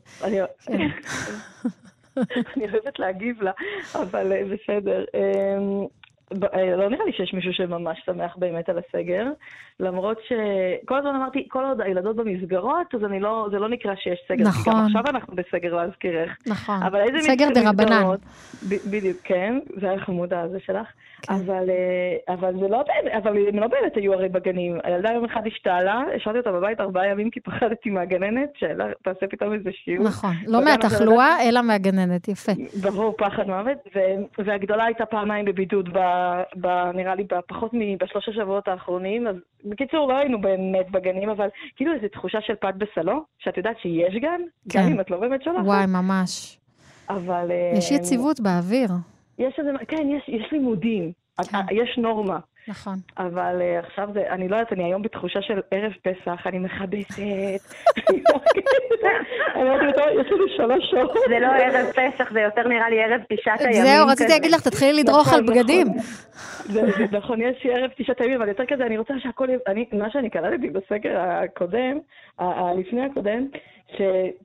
אני אוהבת להגיב לה, אבל בסדר. לא נראה לי שיש מישהו שממש שמח באמת על הסגר, למרות שכל הזמן אמרתי, כל עוד הילדות במסגרות, אז זה לא נקרא שיש סגר. נכון. גם עכשיו אנחנו בסגר להזכירך. נכון. סגר דרבנן. בדיוק, כן, זה החמוד הזה שלך. אבל, אבל זה לא באמת, אבל הם לא באמת היו הרי בגנים. הילדה יום אחד השתעלה, השארתי אותה בבית ארבעה ימים, כי פחדתי מהגננת, שאלה תעשה פתאום איזה שיעור. נכון, לא מהתחלואה, אלא מהגננת, יפה. ברור, פחד מוות, והגדולה הייתה פעמיים בבידוד, נראה לי, פחות מבשלושה שבועות האחרונים, אז בקיצור, לא היינו באמת בגנים, אבל כאילו איזו תחושה של פת בסלו, שאת יודעת שיש גן, גם אם את לא באמת שולחת. וואי, ממש. אבל... יש יציבות באוויר. יש איזה, כן, יש, יש לימודים, כן. יש נורמה. נכון. אבל uh, עכשיו זה, אני לא יודעת, אני היום בתחושה של ערב פסח, אני מחבסת. אני לא יודעת, יש לי שלוש שעות. זה לא ערב פסח, זה יותר נראה לי ערב תשעת הימים. זהו, רציתי להגיד לך, תתחילי לדרוך על בגדים. נכון, יש לי ערב תשעת הימים, אבל יותר כזה, אני רוצה שהכל, מה שאני קלטתי בסגר הקודם, לפני הקודם, ש...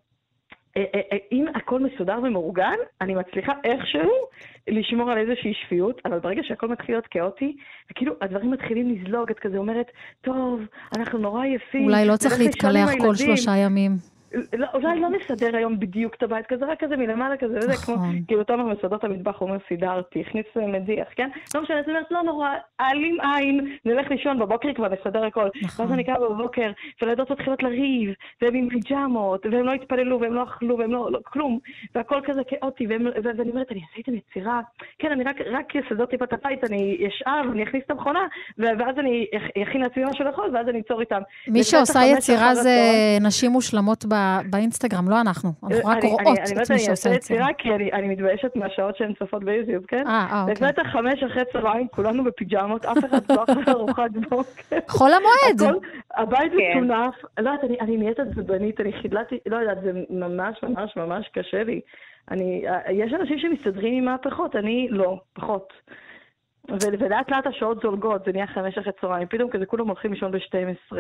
אם הכל מסודר ומאורגן, אני מצליחה איכשהו לשמור על איזושהי שפיות, אבל ברגע שהכל מתחיל להיות כאוטי, וכאילו הדברים מתחילים לזלוג, את כזה אומרת, טוב, אנחנו נורא עייפים. אולי לא צריך להתקלח כל שלושה ימים. לא, אולי לא נסדר היום בדיוק את הבית כזה, רק כזה מלמעלה כזה, וזה כמו, כאילו תומר מסעדות המטבח, הוא אומר, סידרתי, הכניס מדיח, כן? לא משנה, זאת אומרת, לא נורא, עלים עין, נלך לישון, בבוקר כבר נסדר הכל. ואז אני קרה בבוקר, ולילדות מתחילות לריב, והם עם פיג'מות, והם לא התפללו, והם לא אכלו, והם לא, כלום, והכל כזה כאוטי, ואני אומרת, אני אעשה איתם יצירה, כן, אני רק אסדר טיפה את הבית, אני אשאב, אני אכניס את המכונה, ואז אני אכין לעצמי משהו לאכול, ואז אני אצור איתם. מי שעושה יצירה זה נשים מושלמות באינסטגרם, לא אנחנו. אנחנו רק רואות את מי שעושה יצירה. כי אני מתביישת מהשעות שהן צופות ביוטיוב, כן? אה, אוקיי. לפני את החמש אחרי צהריים, כולנו בפיג'מות, אף אחד לא אחרי ארוחת בוקר. חול המועד. הבית מטונף. לא יודעת, אני נהיית עצבנית, אני חידלתי, לא יודעת, זה ממש ממש ממש קשה לי. יש אנשים שמסתדרים עם מהפכות, אני לא, פחות. ולאט לאט השעות זולגות, זה נהיה חמש אחרי צהריים, פתאום כזה כולם הולכים לישון ב-שתים עשרה,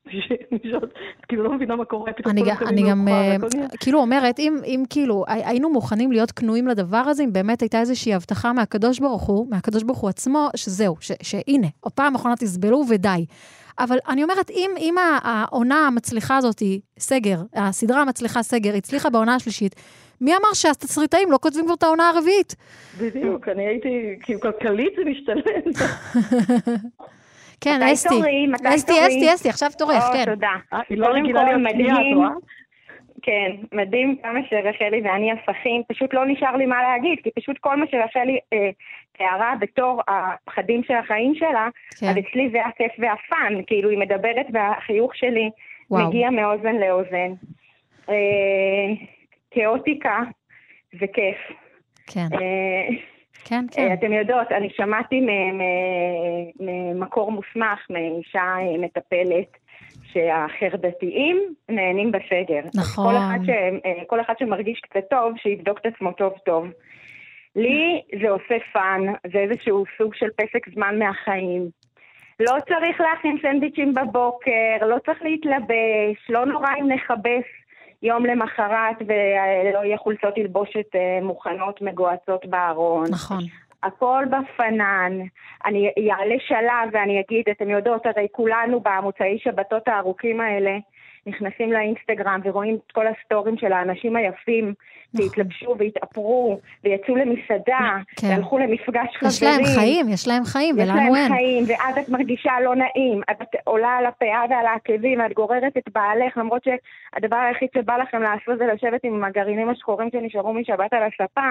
כאילו לא מבינה מה קורה, פתאום כולם קמים אני גם כאילו אומרת, אם כאילו היינו מוכנים להיות קנויים לדבר הזה, אם באמת הייתה איזושהי הבטחה מהקדוש ברוך הוא, מהקדוש ברוך הוא עצמו, שזהו, שהנה, הפעם האחרונה תסבלו ודי. אבל אני אומרת, אם העונה המצליחה הזאת היא סגר, הסדרה המצליחה סגר, הצליחה בעונה השלישית, מי אמר שהתסריטאים לא כותבים כבר את העונה הרביעית? בדיוק, אני הייתי, כאילו כלכלית זה משתלם. כן, אסתי. אסתי, אסתי, אסתי, עכשיו תורך, כן. תודה. היא לא רגילה להיות שנייה, את רואה? כן, מדהים כמה שרחלי ואני הפכים, פשוט לא נשאר לי מה להגיד, כי פשוט כל מה שרחלי תיארה בתור הפחדים של החיים שלה, אז אצלי זה הכיף והפן, כאילו היא מדברת והחיוך שלי מגיע מאוזן לאוזן. כאוטיקה וכיף. כן. כן, כן. אתם יודעות, אני שמעתי ממקור מוסמך, מאישה מטפלת, שהחרדתיים נהנים בסגר. נכון. כל אחד, ש, כל אחד שמרגיש קצת טוב, שיבדוק את עצמו טוב טוב. לי זה עושה פן, זה איזשהו סוג של פסק זמן מהחיים. לא צריך להכין סנדוויצ'ים בבוקר, לא צריך להתלבש, לא נורא אם נחבס יום למחרת ולא יהיה חולצות תלבושת מוכנות מגועצות בארון. נכון. הכל בפנן. אני אעלה שלב ואני אגיד, אתם יודעות, הרי כולנו במוצאי שבתות הארוכים האלה נכנסים לאינסטגרם ורואים את כל הסטורים של האנשים היפים שהתלבשו והתאפרו ויצאו למסעדה, כן. והלכו למפגש חברים. יש להם חיים, יש להם חיים, ולנו אין. יש להם חיים, ואז את מרגישה לא נעים. את עולה על הפאה ועל העקבים, ואת גוררת את בעלך, למרות שהדבר היחיד שבא לכם לעשות זה לשבת עם הגרעינים השחורים שנשארו משבת על הספה,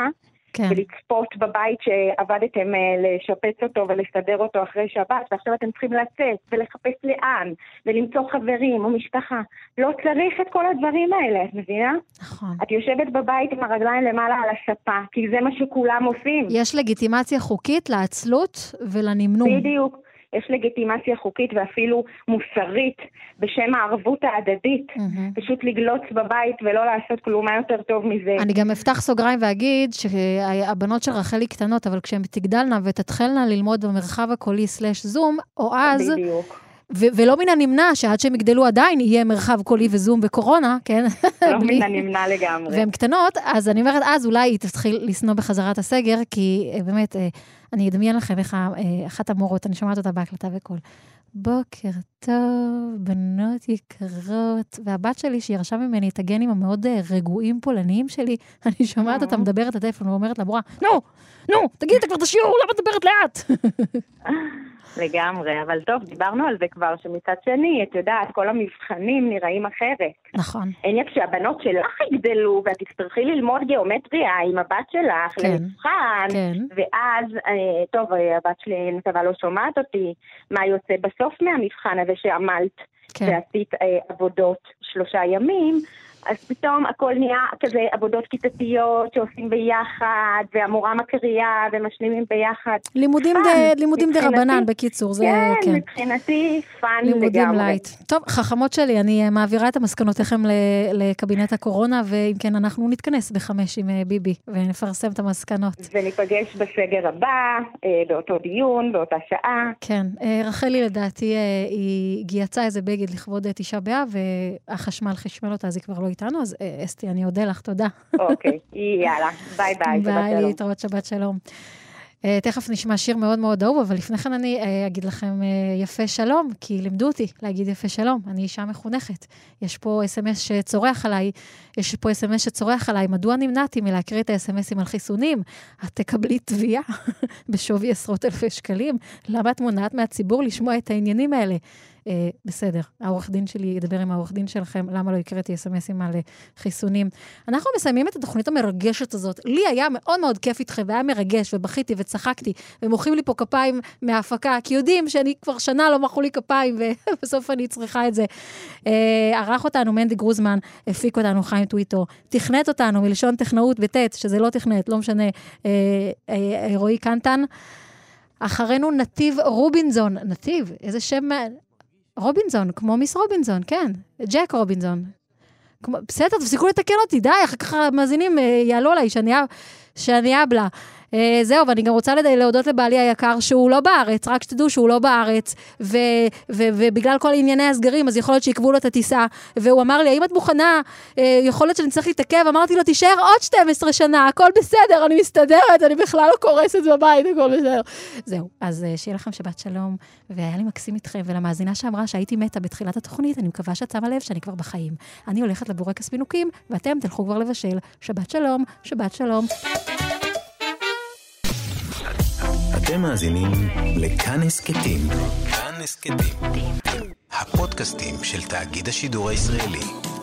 כן. ולצפות בבית שעבדתם לשפץ אותו ולסדר אותו אחרי שבת, ועכשיו אתם צריכים לצאת ולחפש לאן, ולמצוא חברים או משפחה. לא צריך את כל הדברים האלה, את מבינה? נכון. את יושבת בבית עם הרגליים למעלה על הספה, כי זה מה שכולם עושים. יש לגיטימציה חוקית לעצלות ולנמנום. בדיוק. יש לגיטימציה חוקית ואפילו מוסרית בשם הערבות ההדדית. Mm-hmm. פשוט לגלוץ בבית ולא לעשות כלום, מה יותר טוב מזה. אני גם אפתח סוגריים ואגיד שהבנות של רחלי קטנות, אבל כשהן תגדלנה ותתחלנה ללמוד במרחב הקולי סלש זום, או אז... בדיוק. ו- ולא מן הנמנע שעד שהם יגדלו עדיין יהיה מרחב קולי וזום בקורונה, כן? לא מן הנמנע לגמרי. והן קטנות, אז אני אומרת, אז אולי היא תתחיל לסנוע בחזרת הסגר, כי באמת, אני אדמיין לכם איך אחת המורות, אני שומעת אותה בהקלטה בכל. בוקר טוב, בנות יקרות, והבת שלי שהיא רשם ממני את הגנים המאוד רגועים פולניים שלי, אני שומעת אותה מדברת הטלפון ואומרת למורה, נו, נו, תגידי כבר את השיעור, למה מדברת לאט? לגמרי, אבל טוב, דיברנו על זה כבר, שמצד שני, את יודעת, כל המבחנים נראים אחרת. נכון. אין כשהבנות שלך יגדלו, ואת תצטרכי ללמוד גיאומטריה עם הבת שלך, כן, למבחן, כן. ואז, טוב, הבת שלי נקווה לא שומעת אותי, מה יוצא בסוף מהמבחן הזה שעמלת, כן. ועשית אה, עבודות שלושה ימים, אז פתאום הכל נהיה כזה עבודות כיתתיות שעושים ביחד, והמורה מקריאה ומשלימים ביחד. לימודים, ד, לימודים דרבנן, בקיצור. זה, כן, כן, מבחינתי פאן לימודים לגמרי. לייט. טוב, חכמות שלי, אני מעבירה את המסקנותיכם לקבינט הקורונה, ואם כן, אנחנו נתכנס בחמש עם ביבי, ונפרסם את המסקנות. וניפגש בסגר הבא, באותו דיון, באותה שעה. כן, רחלי לדעתי, היא יצאה איזה בגד לכבוד תשעה באב, והחשמל חשמל אותה, אז היא כבר לא איתנו, אז אסתי, אני אודה לך, תודה. אוקיי, יאללה, ביי ביי, שבת שלום. ביי, להתראות, שבת שלום. תכף נשמע שיר מאוד מאוד אהוב, אבל לפני כן אני אגיד לכם יפה שלום, כי לימדו אותי להגיד יפה שלום, אני אישה מחונכת. יש פה אס אם אס שצורח עליי, יש פה אס אם אס שצורח עליי, מדוע נמנעתי מלהקריא את ה-אס אם אסים על חיסונים? את תקבלי תביעה בשווי עשרות אלפי שקלים. למה את מונעת מהציבור לשמוע את העניינים האלה? Uh, בסדר, העורך דין שלי ידבר עם העורך דין שלכם, למה לא הקראתי אס אם אסים על חיסונים. אנחנו מסיימים את התוכנית המרגשת הזאת. לי היה מאוד מאוד כיף איתכם, והיה מרגש, ובכיתי וצחקתי, ומוחאים לי פה כפיים מההפקה, כי יודעים שאני כבר שנה לא מחאו לי כפיים, ובסוף אני צריכה את זה. Uh, ערך אותנו מנדי גרוזמן, הפיק אותנו חיים טוויטו, תכנת אותנו מלשון טכנאות בטט, שזה לא תכנת, לא משנה, uh, uh, uh, רועי קנטן. אחרינו נתיב רובינזון, נתיב, איזה שם... רובינזון, כמו מיס רובינזון, כן. ג'ק רובינזון. כמו, בסדר, תפסיקו לתקן אותי, די, אחר כך המאזינים יעלו עליי, שאני, שאני אבלה. אה, זהו, ואני גם רוצה לדעי להודות לבעלי היקר שהוא לא בארץ, רק שתדעו שהוא לא בארץ, ו, ו, ובגלל כל ענייני הסגרים, אז יכול להיות שיקבו לו את הטיסה, והוא אמר לי, האם את מוכנה, אה, יכול להיות שאני צריך להתעכב, אמרתי לו, תישאר עוד שתים עשרה שנה, הכל בסדר, אני מסתדרת, אני בכלל לא קורסת בבית, הכל בסדר. זהו, אז אה, שיהיה לכם שבת שלום, והיה לי מקסים איתכם, ולמאזינה שאמרה שהייתי מתה בתחילת התוכנית, אני מקווה שאת שמה לב שאני כבר בחיים. אני הולכת לבורקס פינוקים, ואתם תלכו כבר לבשל. שבת שלום, שבת שלום. אתם מאזינים לכאן הסכתים. כאן הסכתים. הפודקאסטים של תאגיד השידור הישראלי.